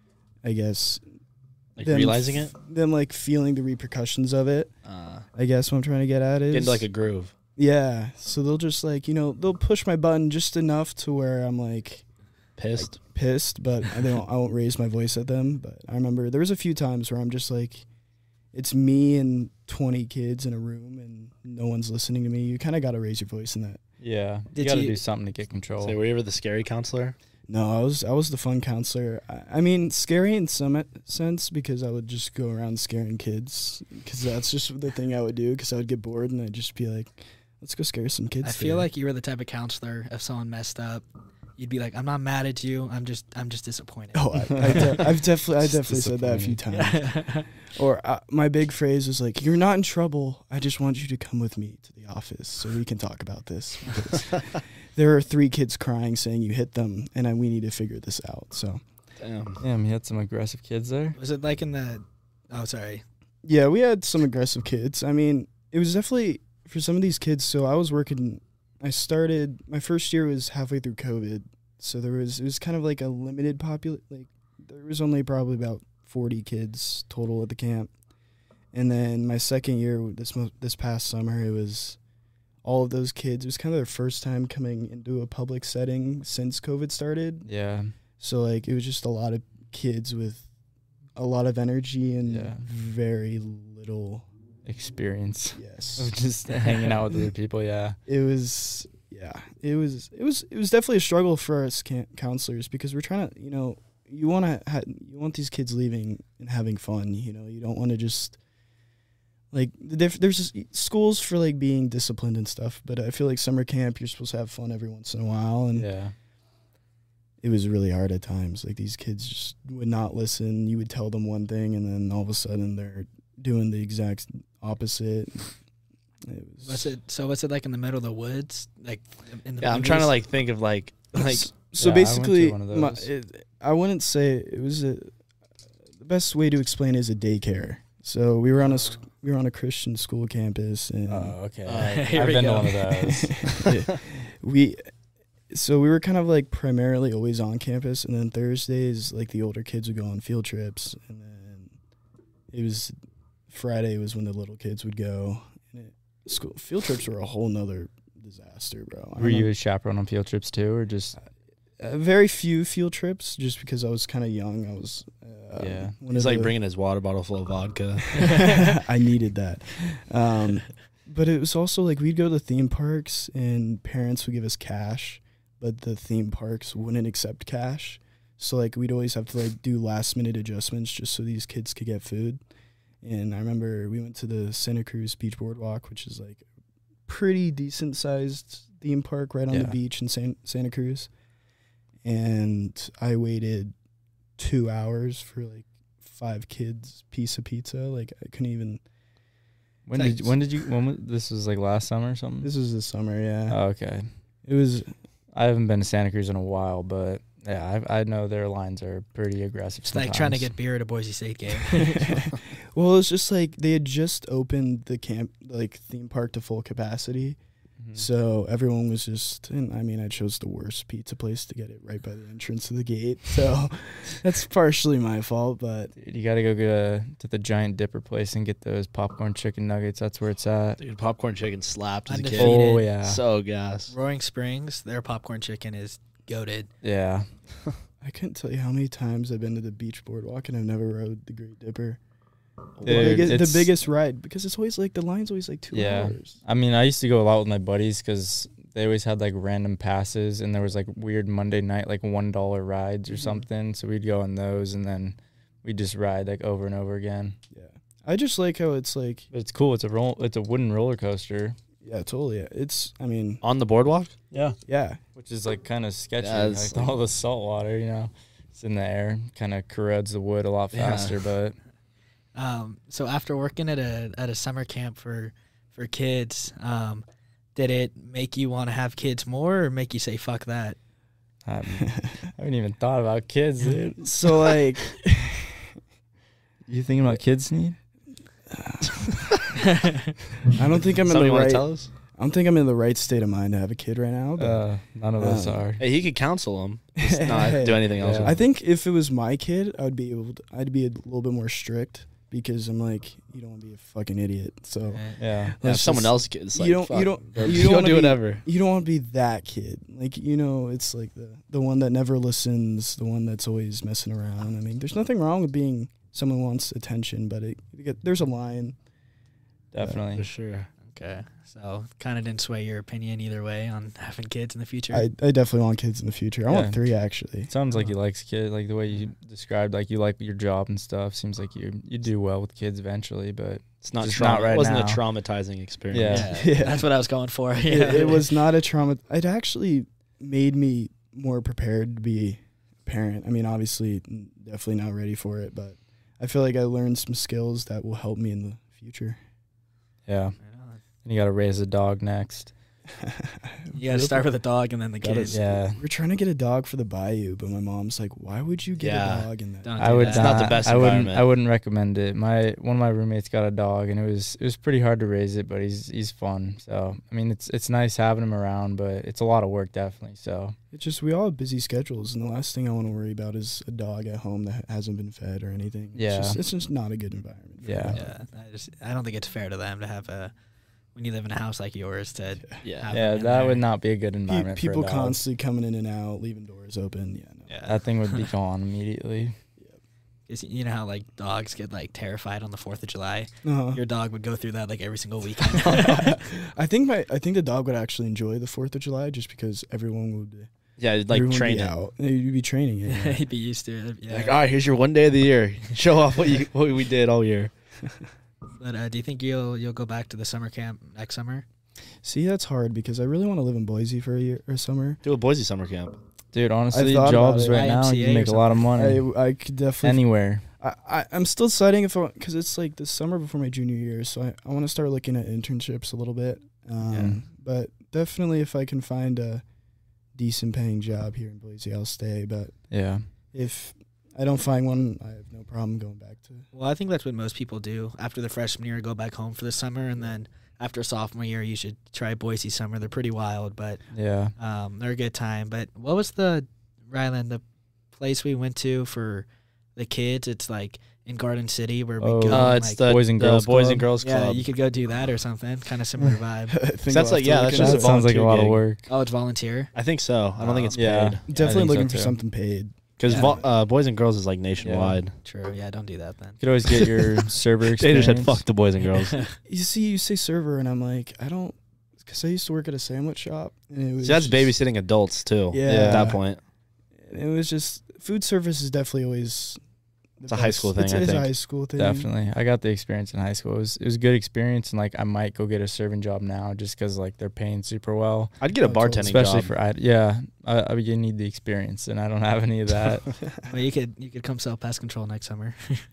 I guess, Like them realizing f- it. them like feeling the repercussions of it. Uh, I guess what I'm trying to get at is get into like a groove. yeah. So they'll just like, you know, they'll push my button just enough to where I'm like Pissed. pissed, but I don't I won't raise my voice at them. But I remember there was a few times where I'm just like, it's me and twenty kids in a room and no one's listening to me. You kind of got to raise your voice in that. yeah, Did you got to you- do something to get control. So were you ever the scary counselor? No, I was I was the fun counselor. I, I mean, scary in some sense because I would just go around scaring kids because that's just the thing I would do because I would get bored and I'd just be like, let's go scare some kids. I feel today. like you were the type of counselor, if someone messed up, you'd be like, I'm not mad at you, I'm just I'm just disappointed. Oh, I, I de- I've definitely I Just definitely said that a few times. Yeah. Or uh, my big phrase was like, "You're not in trouble. I just want you to come with me to the office so we can talk about this." Because there are three kids crying saying you hit them, and I, we need to figure this out. So Damn. Damn, you had some aggressive kids there. Was it like in the, oh, sorry. yeah, we had some aggressive kids. I mean, it was definitely for some of these kids. So I was working. I started my first year was halfway through COVID, so there was it was kind of like a limited popul like there was only probably about forty kids total at the camp. And then my second year, this mo- this past summer, it was all of those kids. It was kind of their first time coming into a public setting since COVID started. Yeah, So like it was just a lot of kids with a lot of energy and Yeah. very little. experience Yes, of just hanging out with other people. Yeah, it was. Yeah, it was. It was. It was definitely a struggle for us can- counselors because we're trying to, you know, you want to, ha- you want these kids leaving and having fun. You know, you don't want to just like the diff- there's just schools for like being disciplined and stuff, but I feel like summer camp you're supposed to have fun every once in a while, and yeah. it was really hard at times. Like these kids just would not listen. You would tell them one thing, and then all of a sudden they're doing the exact opposite. It was. Was it, so what's it like in the middle of the woods? Like in the Yeah, I'm trying to movies? like think of like like S- so Yeah, I went to basically, one of my, those. it, I wouldn't say it was a. The best way to explain it is a daycare. So we were on a s- we were on a Christian school campus, and Oh, okay. Uh, here I've we been go. to one of those. we. So we were kind of like primarily always on campus, and then Thursdays, like the older kids would go on field trips, and then it was Friday was when the little kids would go. And it, school field trips were a whole nother disaster, bro. I Were you remember- a chaperone on field trips too, or just? uh, very few field trips, just because I was kind of young. I was. Uh, Yeah. one he's of like the- bringing his water bottle full of vodka. I needed that. Um, but it was also like we'd go to theme parks and parents would give us cash, but the theme parks wouldn't accept cash. So like we'd always have to like do last minute adjustments just so these kids could get food. And I remember we went to the Santa Cruz Beach Boardwalk, which is like pretty decent sized theme park right on the Yeah. beach in San- Santa Cruz. And I waited two hours for like five kids piece of pizza. Like I couldn't even. When Like- did when did you when was, this was like last summer or something? This was this summer, yeah. Oh, okay. It was. I haven't been to Santa Cruz in a while, but yeah, I I know their lines are pretty aggressive. It's like trying to sometimes. get beer at a Boise State game. Well, it was just like they had just opened the camp, like theme park to full capacity. Mhm. So everyone was just, and I mean, I chose the worst pizza place to get it right by the entrance of the gate. So that's partially my fault, but Dude, you got to go get a, to the Giant Dipper place and get those popcorn chicken nuggets. That's where it's at. Dude, popcorn chicken slapped as a kid. Undefeated. Oh yeah, So gas. Roaring Springs, their popcorn chicken is goated. yeah. I couldn't tell you how many times I've been to the beach boardwalk and I've never rode the Great Dipper. The, Dude, biggest, it's- the biggest ride because it's always like the line's always like two Yeah. hours. I mean, I used to go a lot with my buddies because they always had like random passes, and there was like weird Monday night like one dollar rides or Mhm. something. So we'd go on those, and then we'd just ride like over and over again. Yeah, I just like how it's like But it's cool. It's a roll. It's a wooden roller coaster. Yeah, totally. It's, I mean, On the boardwalk? Yeah. yeah. Which is like kind of sketchy. Yeah, it's like all the salt water, you know, it's in the air, kind of corrodes the wood a lot Yeah. faster. But Um, so after working at a at a summer camp for for kids, um, did it make you want to have kids more, or make you say fuck that? I haven't, I haven't even thought about kids, dude. So, like, You thinking about kids, Need? I don't think I'm in Somebody the want right. to tell us? I don't think I'm in the right state of mind to have a kid right now. But Uh, none of us Um, are. Hey, he could counsel him. Just not do anything else. Yeah. with I him. think if it was my kid, I'd be able. To, I'd be a little bit more strict because I'm like, you don't want to be a fucking idiot. So Yeah. If let's someone just- else gets like, you don't. fuck, You don't. bro, You you don't, don't wanna do be, whatever. You don't want to be that kid. Like, you know, it's like the the one that never listens, the one that's always messing around. I mean, there's nothing wrong with being someone who wants attention, but it, it get, there's a line. Definitely. For sure. Okay, so kind of didn't sway your opinion either way on having kids in the future. I, I definitely want kids in the future. I Yeah. want three actually. It sounds like you likes kids, like the way you described, like you like your job and stuff. Seems like you you do well with kids eventually, but It's not Just trauma. not right It wasn't now. a traumatizing experience. Yeah. yeah, Yeah. that's what I was going for. It, Yeah, it was not a trauma. It actually made me more prepared to be a parent. I mean, obviously, n- definitely not ready for it, but I feel like I learned some skills that will help me in the future. yeah. And you got to raise a dog next. You got to start with a dog and then the Gotta- kids. Yeah. We're trying to get a dog for the bayou, but my mom's like, "Why would you get Yeah. a dog in that?" Don't I do would that. It's not the best I wouldn't. environment. I wouldn't recommend it. My one of my roommates got a dog, and it was it was pretty hard to raise it, but he's he's fun. So I mean, it's it's nice having him around, but it's a lot of work definitely. So It's just we all have busy schedules, and the last thing I want to worry about is a dog at home that hasn't been fed or anything. Yeah. it's just, it's just not a good environment. for Yeah. a dog. Yeah, I just I don't think it's fair to them to have a when you live in a house like yours to Yeah. have yeah, them in that there. would not be a good Pe- environment people for a dog. constantly coming in and out, leaving doors open. Yeah, no. Yeah, That thing would be gone immediately. 'Cause you know how like dogs get like terrified on the Fourth of July. Uh-huh. Your dog would go through that like every single weekend. I think my I think the dog would actually enjoy the Fourth of July just because everyone would Yeah, like everyone would train be it. out. You'd be training it. yeah. He'd be used to it. Yeah. Like, all right, here's your one day of the year. Show off what you what we did all year. But uh, do you think you'll you'll go back to the summer camp next summer? See, that's hard because I really want to live in Boise for a year or summer. Do a Boise summer camp. Dude, honestly, thought about jobs it. right now, Y M C A you make a or lot of money I I could definitely. anywhere. I, I I'm still deciding if I because it's like the summer before my junior year, so I, I want to start looking at internships a little bit. Um, But definitely, if I can find a decent paying job here in Boise, I'll stay. But Yeah. if I don't find one, I have no problem going back to. Well, I think that's what most people do after the freshman year. Go back home for the summer, and then after sophomore year, you should try Boise summer. They're pretty wild, but Yeah. um, they're a good time. But what was the Ryland the place we went to for the kids? It's like in Garden City where we Oh. go. Uh, and, it's like, the Boys and the Girls Boys Club. and Girls yeah, Club. you could go do that or something. Kind of similar vibe. I think that's I'll like- have to yeah, look that's into just That a it. sounds like a volunteer lot of gig. work. Oh, it's volunteer. I think so. I don't think it's Yeah. paid Definitely I think looking so for too. something paid. because Yeah. uh, Boys and Girls is like nationwide. True. Yeah, don't do that then. You could always get your server They experience. just said fuck the Boys and Girls. You see, you say server, and I'm like, I don't, because I used to work at a sandwich shop, and it was See, that's just- babysitting adults too. Yeah. At that point. It was just food service is definitely always. the It's a high best. school thing, It's, I it's think. a high school thing. Definitely. I got the experience in high school. It was, it was a good experience, and like I might go get a serving job now just because like they're paying super well, I'd get a Oh, totally. bartending especially job. for I yeah. I, I you need the experience, and I don't have any of that. Well, you could you could come sell pest control next summer.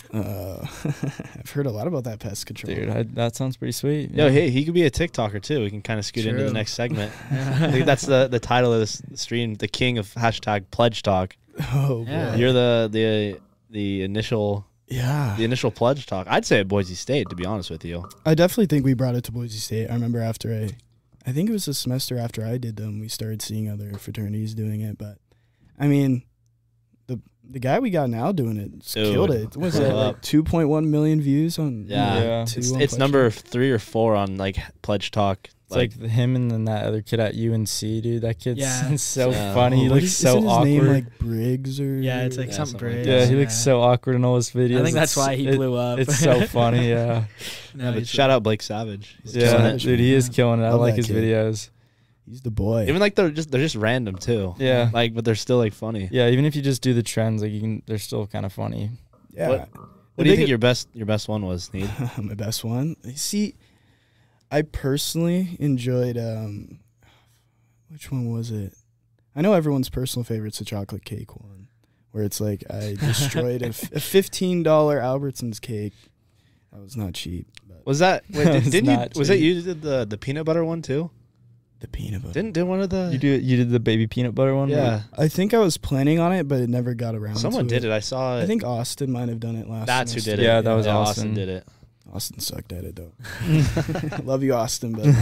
Uh, I've heard a lot about that pest control. Dude, I, that sounds pretty sweet. Yo, yeah. hey, he could be a TikToker too. We can kind of scoot into the True. next segment. I think that's the the title of this stream, the king of hashtag pledge talk. Oh Yeah. boy. You're the the the initial Yeah. the initial pledge talk. I'd say at Boise State, to be honest with you. I definitely think we brought it to Boise State. I remember after I, I think it was the semester after I did them, we started seeing other fraternities doing it. But, I mean, the the guy we got now doing it s- Dude, killed it. Was grow it like up. two point one million views on? Yeah. Yeah. two It's, on it's Pledge number Talk? three or four on like pledge talk. It's like, him and then that other kid at U N C, dude. That kid's Yeah. so Yeah. funny. He Oh, what looks is- so isn't his awkward. name like Briggs or? Yeah, it's like Yeah, something something like big. that. yeah, he looks so awkward in all his videos. I think that's It's- why he it- blew up. It's so funny, yeah. No, yeah, but he's- shout out Blake Savage. He's Yeah, killing it. Savage, dude, he is Yeah. killing it. I Love like that his kid. videos. He's the boy. Even like they're just they're just random too. Yeah. Like, but they're still like funny. Yeah, even if you just do the trends, like you can, they're still kind of funny. yeah. What- The What do you big- think your best your best one was, Need? My best one. See, I personally enjoyed um, which one was it? I know everyone's personal favorite's the chocolate cake one, where it's like I destroyed a, f- a fifteen dollar Albertsons cake. That was not cheap. But Was that? Wait, did, It's didn't you? not Was that cheap. you who did the the peanut butter one too? the peanut butter. Didn't did one of the? You do you did the baby peanut butter one? Yeah. I think I was planning on it, but it never got around. Someone to did it. I saw it. I think Austin might have done it last. that's who semester. did it. Yeah, that was yeah, Austin. did it. Austin sucked at it though. Love you, Austin, but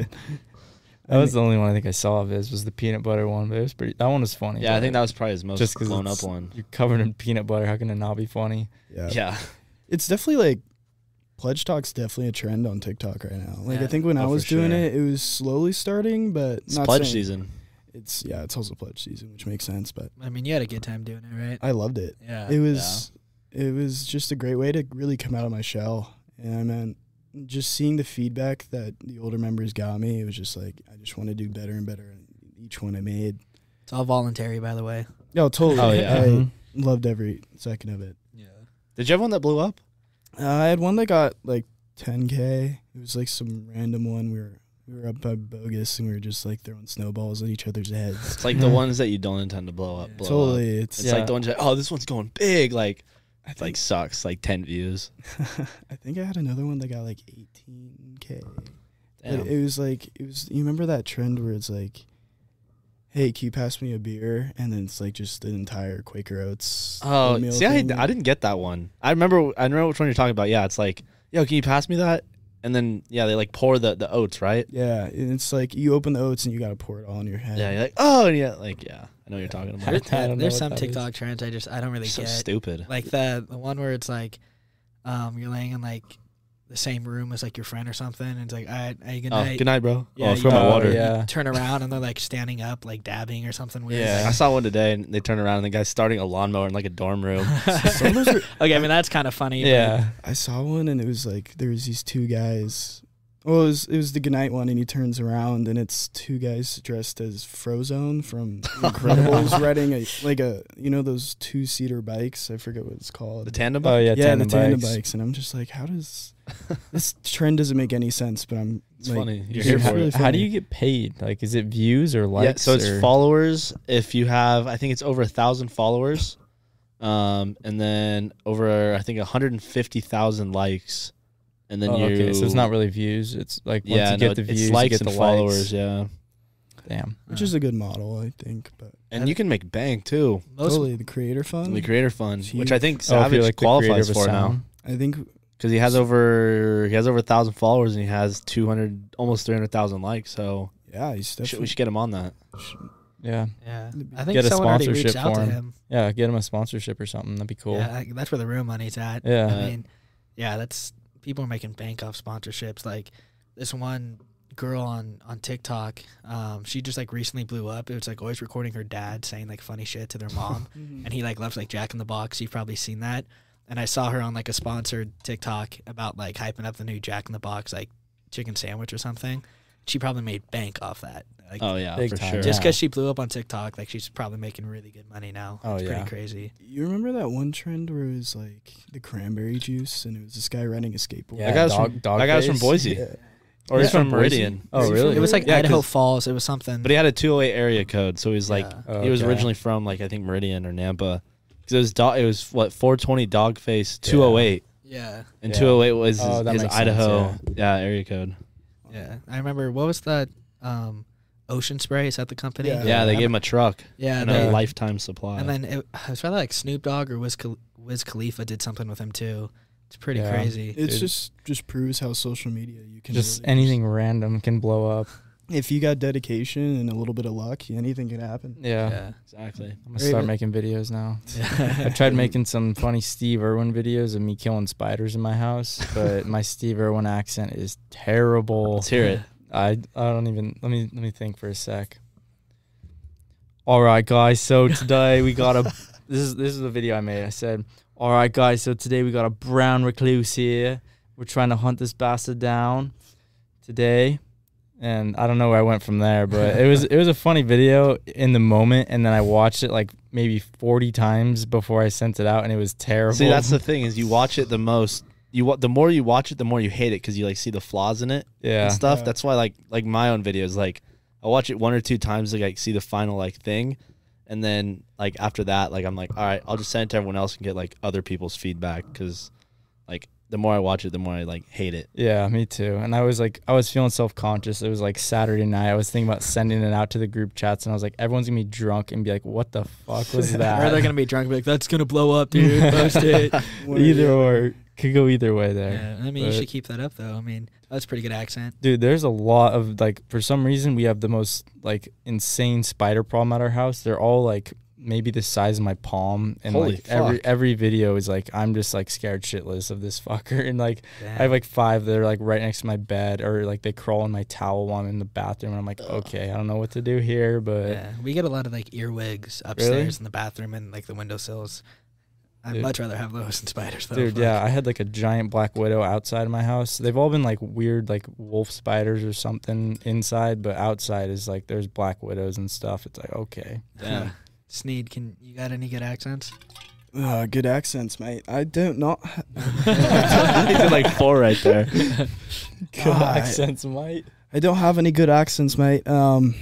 That was the only one I think I saw of his was the peanut butter one, but it was pretty. That one was funny. Yeah, I but think that was probably his most just 'cause blown up it's- one. You're covered in peanut butter. How can it not be funny? yeah. Yeah. It's definitely like Pledge Talk's definitely a trend on TikTok right now. Like Yeah. I think when Oh, I for was doing sure. it, it was slowly starting, but It's not pledge saying- season. It's yeah, it's also pledge season, which makes sense. But I mean, you had a good time doing it, right? I loved it. Yeah. It was it was just a great way to really come out of my shell. And I mean, just seeing the feedback that the older members got me, it was just like I just want to do better and better in each one I made. It's all voluntary, by the way. No, totally. Oh, yeah. I Mhm. loved every second of it. Yeah. Did you have one that blew up? Uh, I had one that got like ten K. It was like some random one. We were we were up by Bogus and we were just like throwing snowballs at each other's heads. It's like the ones that you don't intend to blow up. Yeah. Blow Up. Totally, it's. It's Yeah. like the ones that, oh, this one's going big. Like, I it like think sucks. Like ten views. I think I had another one that got like eighteen K. Damn. But it was like it was. You remember that trend where it's like, "Hey, can you pass me a beer?" And then it's like just an entire Quaker Oats. Oh, oatmeal see, I, thing. I didn't get that one. I remember I remember which one you're talking about. Yeah, it's like, yo, can you pass me that? And then yeah, they like pour the, the oats, right? Yeah, and it's like you open the oats and you gotta pour it all on your head. Yeah, you're like, oh, and yeah, like yeah, I know what you're talking about. I There- don't know there's what some that TikTok trends I just I don't really so get. stupid. Like the the one where it's like, um, you're laying in like the same room as like your friend or something, and it's like, all right, hey, good Oh, night. good night, bro. Yeah, oh, you from my go- Oh, water. yeah. Turn around and they're like standing up, like dabbing or something weird. Yeah, I saw one today, and they turn around, and the guy's starting a lawnmower in like a dorm room. Some of those are, Okay, I mean that's kind of funny. but- Yeah. I saw one and it was like there was these two guys. Well, it was it was the goodnight one, and he turns around and it's two guys dressed as Frozone from Incredibles, riding a like a you know those two seater bikes. I forget what it's called. The tandem. Oh yeah. yeah, tandem the tandem bikes. bikes. And I'm just like, how does this trend doesn't make any sense? But I'm It's like, funny. You're it's here Dude, how, for really it. how do funny. you get paid? Like, is it views or likes? Yeah, so it's or? followers. If you have, I think it's over a thousand followers, um, and then over I think one hundred fifty thousand likes, and then Oh, you. okay, so it's not really views. It's like once Yeah, you get no, the it's views, likes you get and the followers. likes. Yeah, Damn. which is a good model, I think. But and you can make bank too. Most totally, the creator fund. The creator fund, It's which I huge. think Oh, if you're, Savage like, the creator qualifies of a for now, sound. I think because he has over he has over a thousand followers and he has two hundred, almost three hundred thousand likes. So yeah, he's we should, definitely. we should get him on that. Yeah. yeah, Get I think a someone already sponsorship reached out for to him. him. Yeah. Get him a sponsorship or something. That'd be cool. Yeah, I- that's where the real money's at. Yeah. I mean, yeah, that's people are making bank off sponsorships. Like this one girl on on TikTok, um, she just like recently blew up. It was like always recording her dad saying like funny shit to their mom, and he like loves like Jack in the Box. You've probably seen that. And I saw her on like a sponsored TikTok about like hyping up the new Jack in the Box like chicken sandwich or something. She probably made bank off that. Like, Oh yeah, Big for time. sure. just yeah. because she blew up on TikTok, like she's probably making really good money now. Oh, it's yeah. pretty crazy. You remember that one trend where it was like the cranberry juice, and it was this guy riding a skateboard. Yeah, that guy was dog- from dog that guy was from face. Boise, Yeah. or Yeah. he's from From Boise? Meridian. Oh, Is he really? from It was like Yeah, Idaho 'cause- Falls. It was something. But he had a two oh eight area code, so he's like Yeah. Oh, he was okay. originally from like I think Meridian or Nampa. Because it was do- it was what four twenty Dogface two oh eight, yeah, and Yeah. two oh eight was Oh, his, that his makes sense, Idaho yeah. area code. yeah. I remember what was that? Um, Ocean Spray, is that the company? Yeah. Yeah, they I gave him a truck Yeah, and they- a lifetime supply. and then it, it was probably like Snoop Dogg or Wiz, Khal- Wiz Khalifa did something with him too. It's pretty Yeah. crazy. It's Dude. just just proves how social media you can Just really anything random can blow up. if you got dedication and a little bit of luck, anything can happen. Yeah. Yeah. exactly. I'm gonna start Right. making videos now. Yeah. I tried making some funny Steve Irwin videos of me killing spiders in my house, but my Steve Irwin accent is terrible. Let's hear it. I I don't even let me let me think for a sec. All right, guys. So today we got a this is this is the video I made. I said, "All right, guys. So today we got a brown recluse here. We're trying to hunt this bastard down today." And I don't know where I went from there, but it was it was a funny video in the moment, and then I watched it like maybe forty times before I sent it out, and it was terrible. See, that's the thing is you watch it the most you wa- the more you watch it, the more you hate it because you like see the flaws in it Yeah. and stuff. Yeah. That's why like like my own videos, like I watch it one or two times to like see the final like thing, and then like after that, like I'm like, all right, I'll just send it to everyone else and get like other people's feedback because like the more I watch it, the more I like hate it. Yeah, me too. And I was like, I was feeling self conscious. It was like Saturday night. I was thinking about sending it out to the group chats, and I was like, everyone's gonna be drunk and be like, "What the fuck was that?" Or they're gonna be drunk and be like, that's gonna blow up, dude. Post it. Either or, could go either way there. Yeah, I mean, you But- should keep that up though. I mean, that's a pretty good accent. Dude, there's a lot of like, for some reason, we have the most like insane spider problem at our house. They're all like maybe the size of my palm, and Holy like every fuck. every video is like I'm just like scared shitless of this fucker, and like Damn. I have like five that are like right next to my bed, or like they crawl in my towel while I'm in the bathroom, and I'm like, okay, I don't know what to do here, but yeah, we get a lot of like earwigs upstairs in the bathroom and like the windowsills. I'd Dude. much rather have those than spiders though. dude, Fuck. yeah, I had like a giant black widow outside of my house. They've all been like weird, like wolf spiders or something inside, but outside is like there's black widows and stuff. It's like okay, Damn. Sneed, can you got any good accents? Uh, good accents, mate. I don't not. You did like four right there. good God. accents, mate. I don't have any good accents, mate. Um,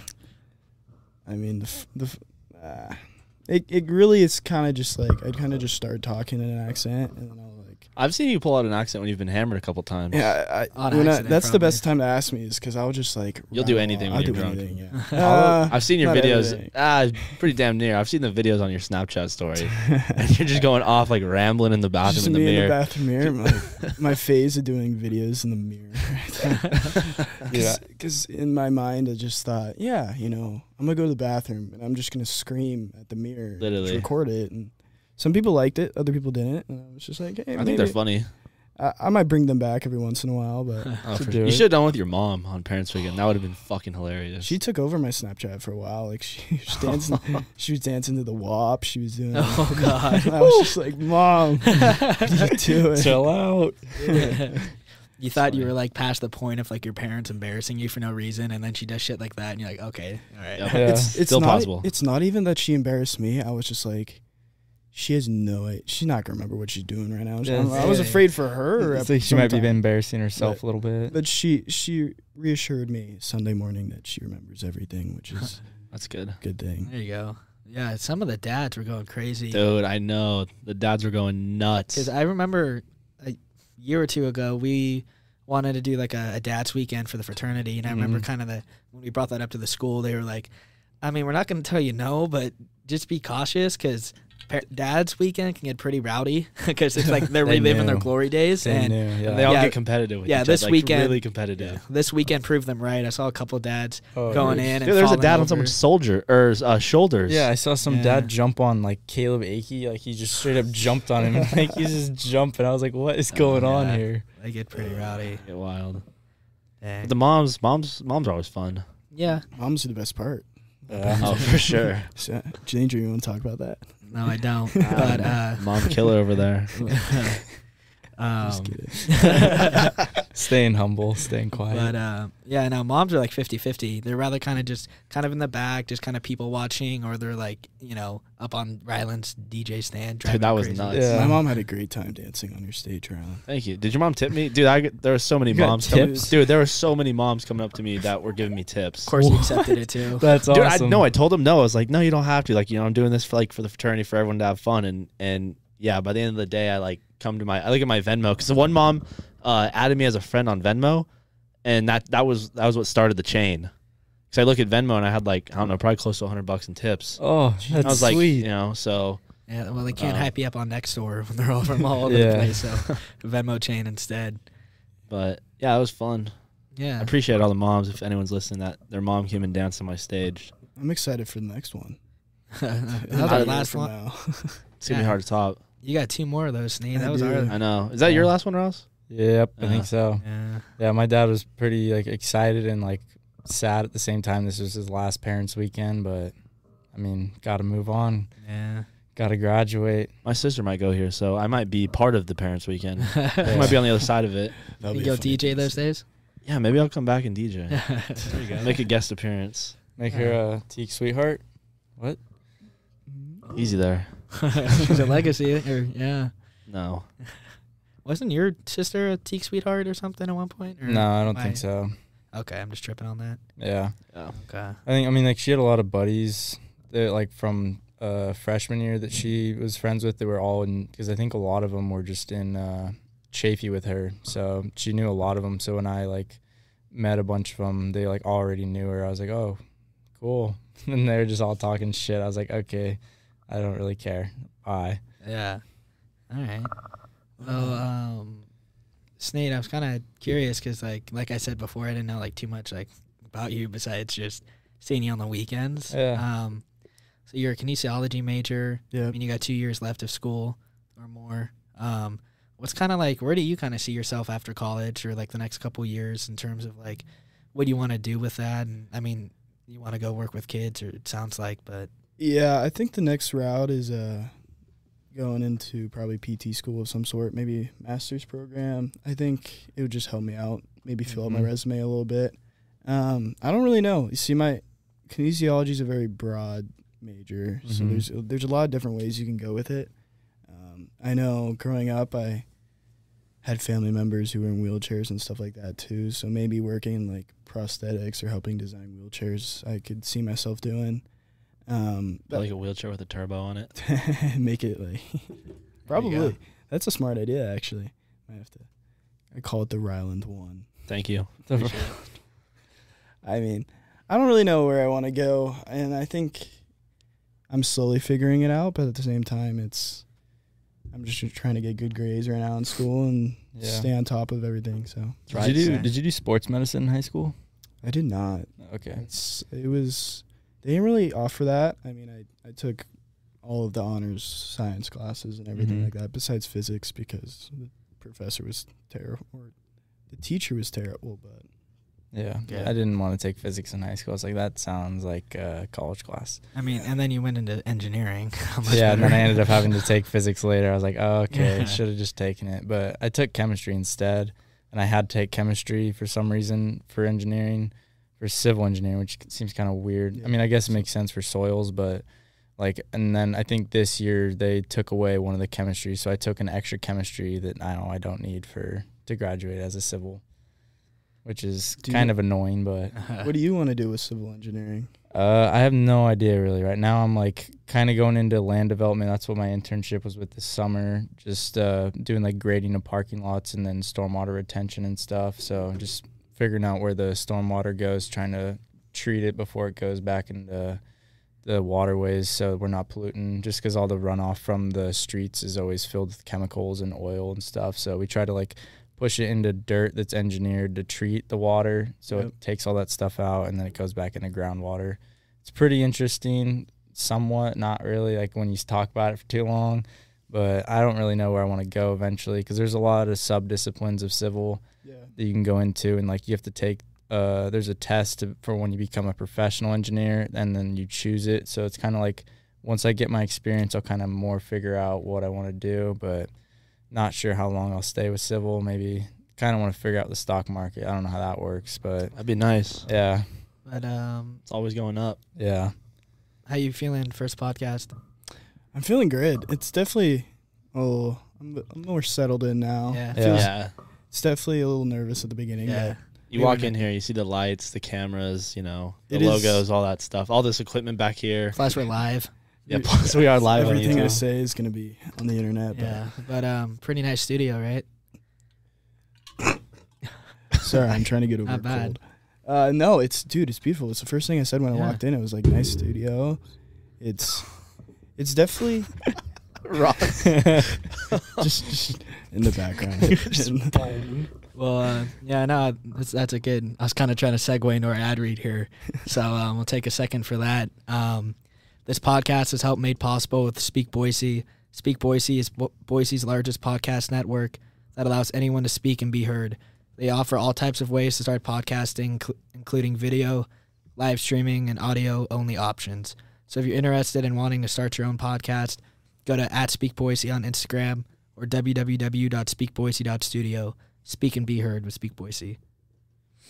I mean the f- the. F- uh, it it really is kind of just like I'd kind of just start talking in an accent, and then I'll like. I've seen you pull out an accent when you've been hammered a couple times. Yeah, I, On when I, accident, that's the probably. best time to ask me is because I'll just like. You'll do rattle anything on. when I'll you're do drunk. anything, yeah. Uh, I've seen your not videos. everything. Ah, pretty damn near. I've seen the videos on your Snapchat story, and you're just going off like rambling in the bathroom Just in the me mirror. in the bathroom mirror. My, my phase of doing videos in the mirror. Yeah. Because in my mind, I just thought, yeah, you know, I'm going to go to the bathroom and I'm just going to scream at the mirror. Literally. To record it. And some people liked it. Other people didn't. And I was just like, hey, I maybe think they're funny. I, I might bring them back every once in a while. But Oh, To for do sure. You it. should have done with your mom on Parents Weekend. That would have been fucking hilarious. she took over my Snapchat for a while. Like, she was dancing, she was dancing to the W A P. She was doing Oh god. I was just like, Mom, what are you doing? Chill out. You thought you were like past the point of like your parents embarrassing you for no reason, and then she does shit like that, and you're like, okay, all right. Yep. Yeah. It's, it's Still not, possible. It's not even that she embarrassed me. I was just like, she has no idea. She's not gonna remember what she's doing right now. Yeah, I was yeah. afraid for her. It's at like she might be some time. embarrassing herself a little bit. But she she reassured me Sunday morning that she remembers everything, which is That's good. a good thing. There you go. Yeah, some of the dads were going crazy. Dude, I know. The dads were going nuts. Because I remember a year or two ago, we wanted to do like a, a dad's weekend for the fraternity, and I remember Mhm. kind of the when we brought that up to the school, they were like, I mean, we're not going to tell you no, but just be cautious because par- dad's weekend can get pretty rowdy because it's like they're They reliving their knew. glory days. They and knew, yeah. And they all Yeah. get competitive with Yeah, each this other. Like, weekend- really competitive. this weekend proved them right. I saw a couple dads Oh, going dude. in and Dude, there's a falling dad on over. someone's soldier or uh, shoulders. Yeah, I saw some Yeah. dad jump on like Caleb Akey. Like he just straight up jumped on him. Like he's just jumping. I was like, what is going Oh, on yeah. here? They get pretty rowdy. Get wild. Dang. But the moms, moms, moms are always fun. Yeah. Moms are the best part. Oh, for sure. So, Ginger, you want to talk about that? No, I don't. but uh, Mom killer over there. um, Just kidding. Staying humble, staying quiet. But uh, yeah, no, moms are like fifty-fifty. They're rather kind of just kind of in the back, just kind of people watching, or they're like, you know, up on Ryland's D J stand. driving that was crazy. nuts. Yeah. My mom had a great time dancing on your stage, Rylan. Thank you. Did your mom tip me? Dude, I get- there were so many You got moms coming. tips? Dude, there were so many moms coming up to me that were giving me tips. Of course, you accepted it too. That's Dude, awesome. I no, I told them no. I was like, no, you don't have to. Like, you know, I'm doing this for like for the fraternity for everyone to have fun. And and yeah, by the end of the day, I like come to my I look at my Venmo because the one mom uh, added me as a friend on Venmo, and that that was that was what started the chain. Because I look at Venmo and I had like I don't know, probably close to a hundred bucks in tips. Oh, that's I was like, sweet. you know, so Yeah, well, they can't Uh, hype you up on Nextdoor when they're all from all over Yeah. the place. So Venmo chain instead. but yeah, it was fun. I Yeah. appreciate all the moms. If anyone's listening, that their mom came and danced on my stage. I'm excited for the next one. that was How our did- last From one. now. It's gonna be Yeah. hard to top. You got two more of those, Sneed. I That was do. our. I know. Is that your Yeah. last one, Ross? Yep, I Uh, think so. Yeah. Yeah, my dad was pretty like excited and like sad at the same time. This was his last parents' weekend, but I mean, got to move on. Yeah. Got to graduate. My sister might go here, so I might be part of the parents' weekend. I Yeah. might be on the other side of it. That'll You be a go funny D J thing those to see. days? Yeah, maybe I'll come back and D J. There you go. Make a guest appearance. Make her a Teak sweetheart. What? Easy there. She's a legacy. Or, yeah. No. wasn't your sister a Teak sweetheart or something at one point? Or No, I don't am think so. Okay, I'm just tripping on that. Yeah. Yeah. Okay. I think, I mean, like, she had a lot of buddies that, like, from uh, freshman year that she was friends with. They were all in, because I think a lot of them were just in uh, Chafee with her. So she knew a lot of them. So when I, like, met a bunch of them, they, like, already knew her. I was like, oh, cool. And they were just all talking shit. I was like, okay, I don't really care. Bye. Yeah. All right. Well, um, Snade, I was kind of curious because, like, like I said before, I didn't know like too much like about you besides just seeing you on the weekends. Yeah. Um, so you're a kinesiology major. Yeah. I mean, you got two years left of school or more. Um, what's kind of like, where do you kind of see yourself after college or like the next couple years in terms of like, what do you want to do with that? And I mean, you want to go work with kids, or it sounds like, but Yeah, I think the next route is uh going into probably P T school of some sort, maybe master's program. I think it would just help me out, maybe fill out my Mhm. resume a little bit. Um, I don't really know. You see, my kinesiology is a very broad major, so Mhm. there's there's a lot of different ways you can go with it. Um, I know growing up, I had family members who were in wheelchairs and stuff like that too. So maybe working in like prosthetics or helping design wheelchairs, I could see myself doing. Um, but Like a wheelchair with a turbo on it. make it like probably that's a smart idea actually. I have to. I call it the Ryland one. Thank you. I mean, I don't really know where I want to go, and I think I'm slowly figuring it out. But at the same time, it's I'm just trying to get good grades right now in school and Yeah. stay on top of everything. So Did Right, you do same. Did you do sports medicine in high school? I did not. Okay. It's it was they didn't really offer that. I mean, I I took all of the honors science classes and everything Mhm. like that, besides physics because the professor was terrible or the teacher was terrible. But Yeah. Yeah. I didn't want to take physics in high school. I was like, that sounds like a college class. I mean, and then you went into engineering. How much Yeah, and then I better? ended up having to take physics later. I was like, oh, okay, Yeah. should have just taken it. But I took chemistry instead, and I had to take chemistry for some reason for engineering, for civil engineering, which seems kind of weird. Yeah. I mean, I guess it makes sense for soils, but like, and then I think this year they took away one of the chemistry, so I took an extra chemistry that I don't, I don't need for to graduate as a civil, which is Do kind you- of annoying, but. what do you want to do with civil engineering? Uh, I have no idea really. Right now, I'm like kind of going into land development. That's what my internship was with this summer. Just uh, doing like grading of parking lots and then stormwater retention and stuff. So just figuring out where the stormwater goes, trying to treat it before it goes back into the waterways, so we're not polluting. Just because all the runoff from the streets is always filled with chemicals and oil and stuff. So we try to like push it into dirt that's engineered to treat the water, so Yep. it takes all that stuff out and then it goes back into groundwater. It's pretty interesting, somewhat, not really, like when you talk about it for too long, but I don't really know where I want to go eventually because there's a lot of sub-disciplines of civil Yeah. that you can go into, and like you have to take uh there's a test to, for when you become a professional engineer, and then you choose it. So it's kind of like once I get my experience, I'll kind of more figure out what I want to do, but not sure how long I'll stay with civil. Maybe kind of want to figure out the stock market. I don't know how that works, but That'd be nice. yeah, But um, It's always going up. yeah. how you feeling? First podcast. I'm feeling good. It's definitely oh I'm, I'm more settled in now. Yeah. It feels- Yeah. It's definitely a little nervous at the beginning. Yeah. You We walk were- in here, you see the lights, the cameras, you know, the It is- logos, all that stuff, all this equipment back here. Plus, we're live. Yeah, plus we are live on Everything I YouTube. say is going to be on the internet. Yeah. But um, pretty nice studio, right? But sorry, I'm trying to get over Not a bad. cold. Uh, no, it's dude, it's beautiful. It's the first thing I said when I Yeah. walked in. It was like nice studio. It's it's definitely Ross. just, just in the background. Well, uh, yeah, no, that's that's a good. I was kind of trying to segue into our ad read here, so um, we'll take a second for that. Um, this podcast is helped made possible with Speak Boise. Speak Boise is Bo- Boise's largest podcast network that allows anyone to speak and be heard. They offer all types of ways to start podcasting, cl- including video, live streaming, and audio-only options. So if you're interested in wanting to start your own podcast, go to at Speak Boise on Instagram or w w w dot speak boise dot studio. Speak and be heard with Speak Boise.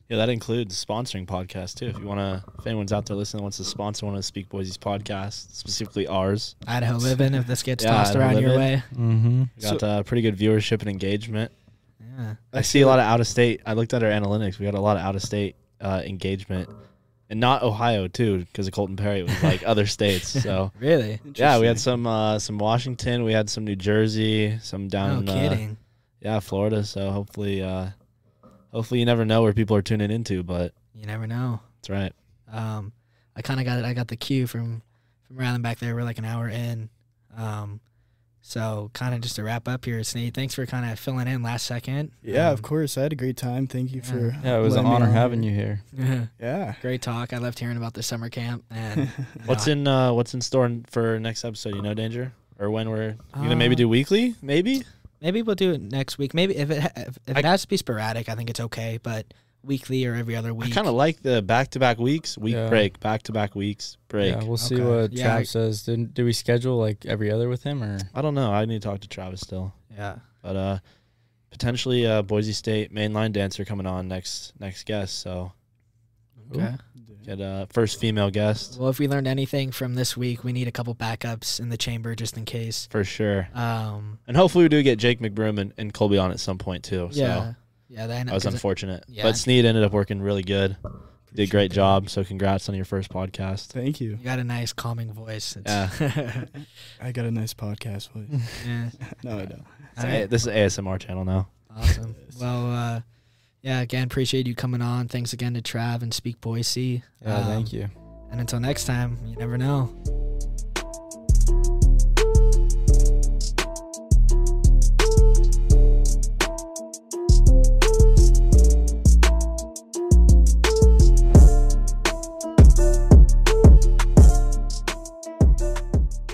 Yeah, that includes sponsoring podcasts too. If you want to, if anyone's out there listening that wants to sponsor one of the Speak Boise's podcasts, specifically ours, Idaho Living, if this gets Yeah, tossed Idaho around your Living. way. Mm-hmm. we got uh, pretty good viewership and engagement. Yeah. I see a lot of out of state. I looked at our analytics. We got a lot of out of state uh, engagement, and not Ohio too, because of Colton Perry. It was like other states. So Really? yeah, we had some uh, some Washington. We had some New Jersey. Some down. No in, uh, kidding. yeah, Florida. So hopefully, uh, hopefully you never know where people are tuning into, but You never know. that's right. Um, I kind of got it. I got the cue from from Ryland back there. We're like an hour in. Um, so kind of just to wrap up here, Sneed. Thanks for kind of filling in last second. Yeah, Um, of course. I had a great time. Thank you Yeah. for. Yeah, it was an letting me honor on having here. you here. Yeah. Great talk. I loved hearing about the summer camp. And What's in uh, What's in store for next episode? You know, Danger, or when we're you gonna maybe Uh, do weekly? Maybe. Maybe we'll do it next week. Maybe if it ha- if, if it I- has to be sporadic, I think it's okay. But weekly or every other I week. kind of like the back to back weeks, week Yeah. break, back to back weeks break. Yeah, we'll see Okay. what Yeah. Trav says. Did, do we schedule like every other with him or? I don't know. I need to talk to Travis still, Yeah. but uh, potentially uh, Boise State mainline dancer coming on next next guest. So Okay. get a first female guest Well, if we learned anything from this week, we need a couple backups in the chamber just in case. for sure. Um. And hopefully we do get Jake McBroom and, and Colby on at some point too. So Yeah. Yeah. That, that was 'cause it- unfortunate, yeah. but Sneed ended up working really good. Did a great that. job. So congrats on your first podcast. Thank you. You got a nice calming voice. It's, Yeah. I got a nice podcast voice. yeah. No, I don't. It's a- this is an A S M R channel now. Awesome. Well, uh, yeah, again, appreciate you coming on. Thanks again to Trav and Speak Boise. Yeah, Um, thank you. And until next time, you never know.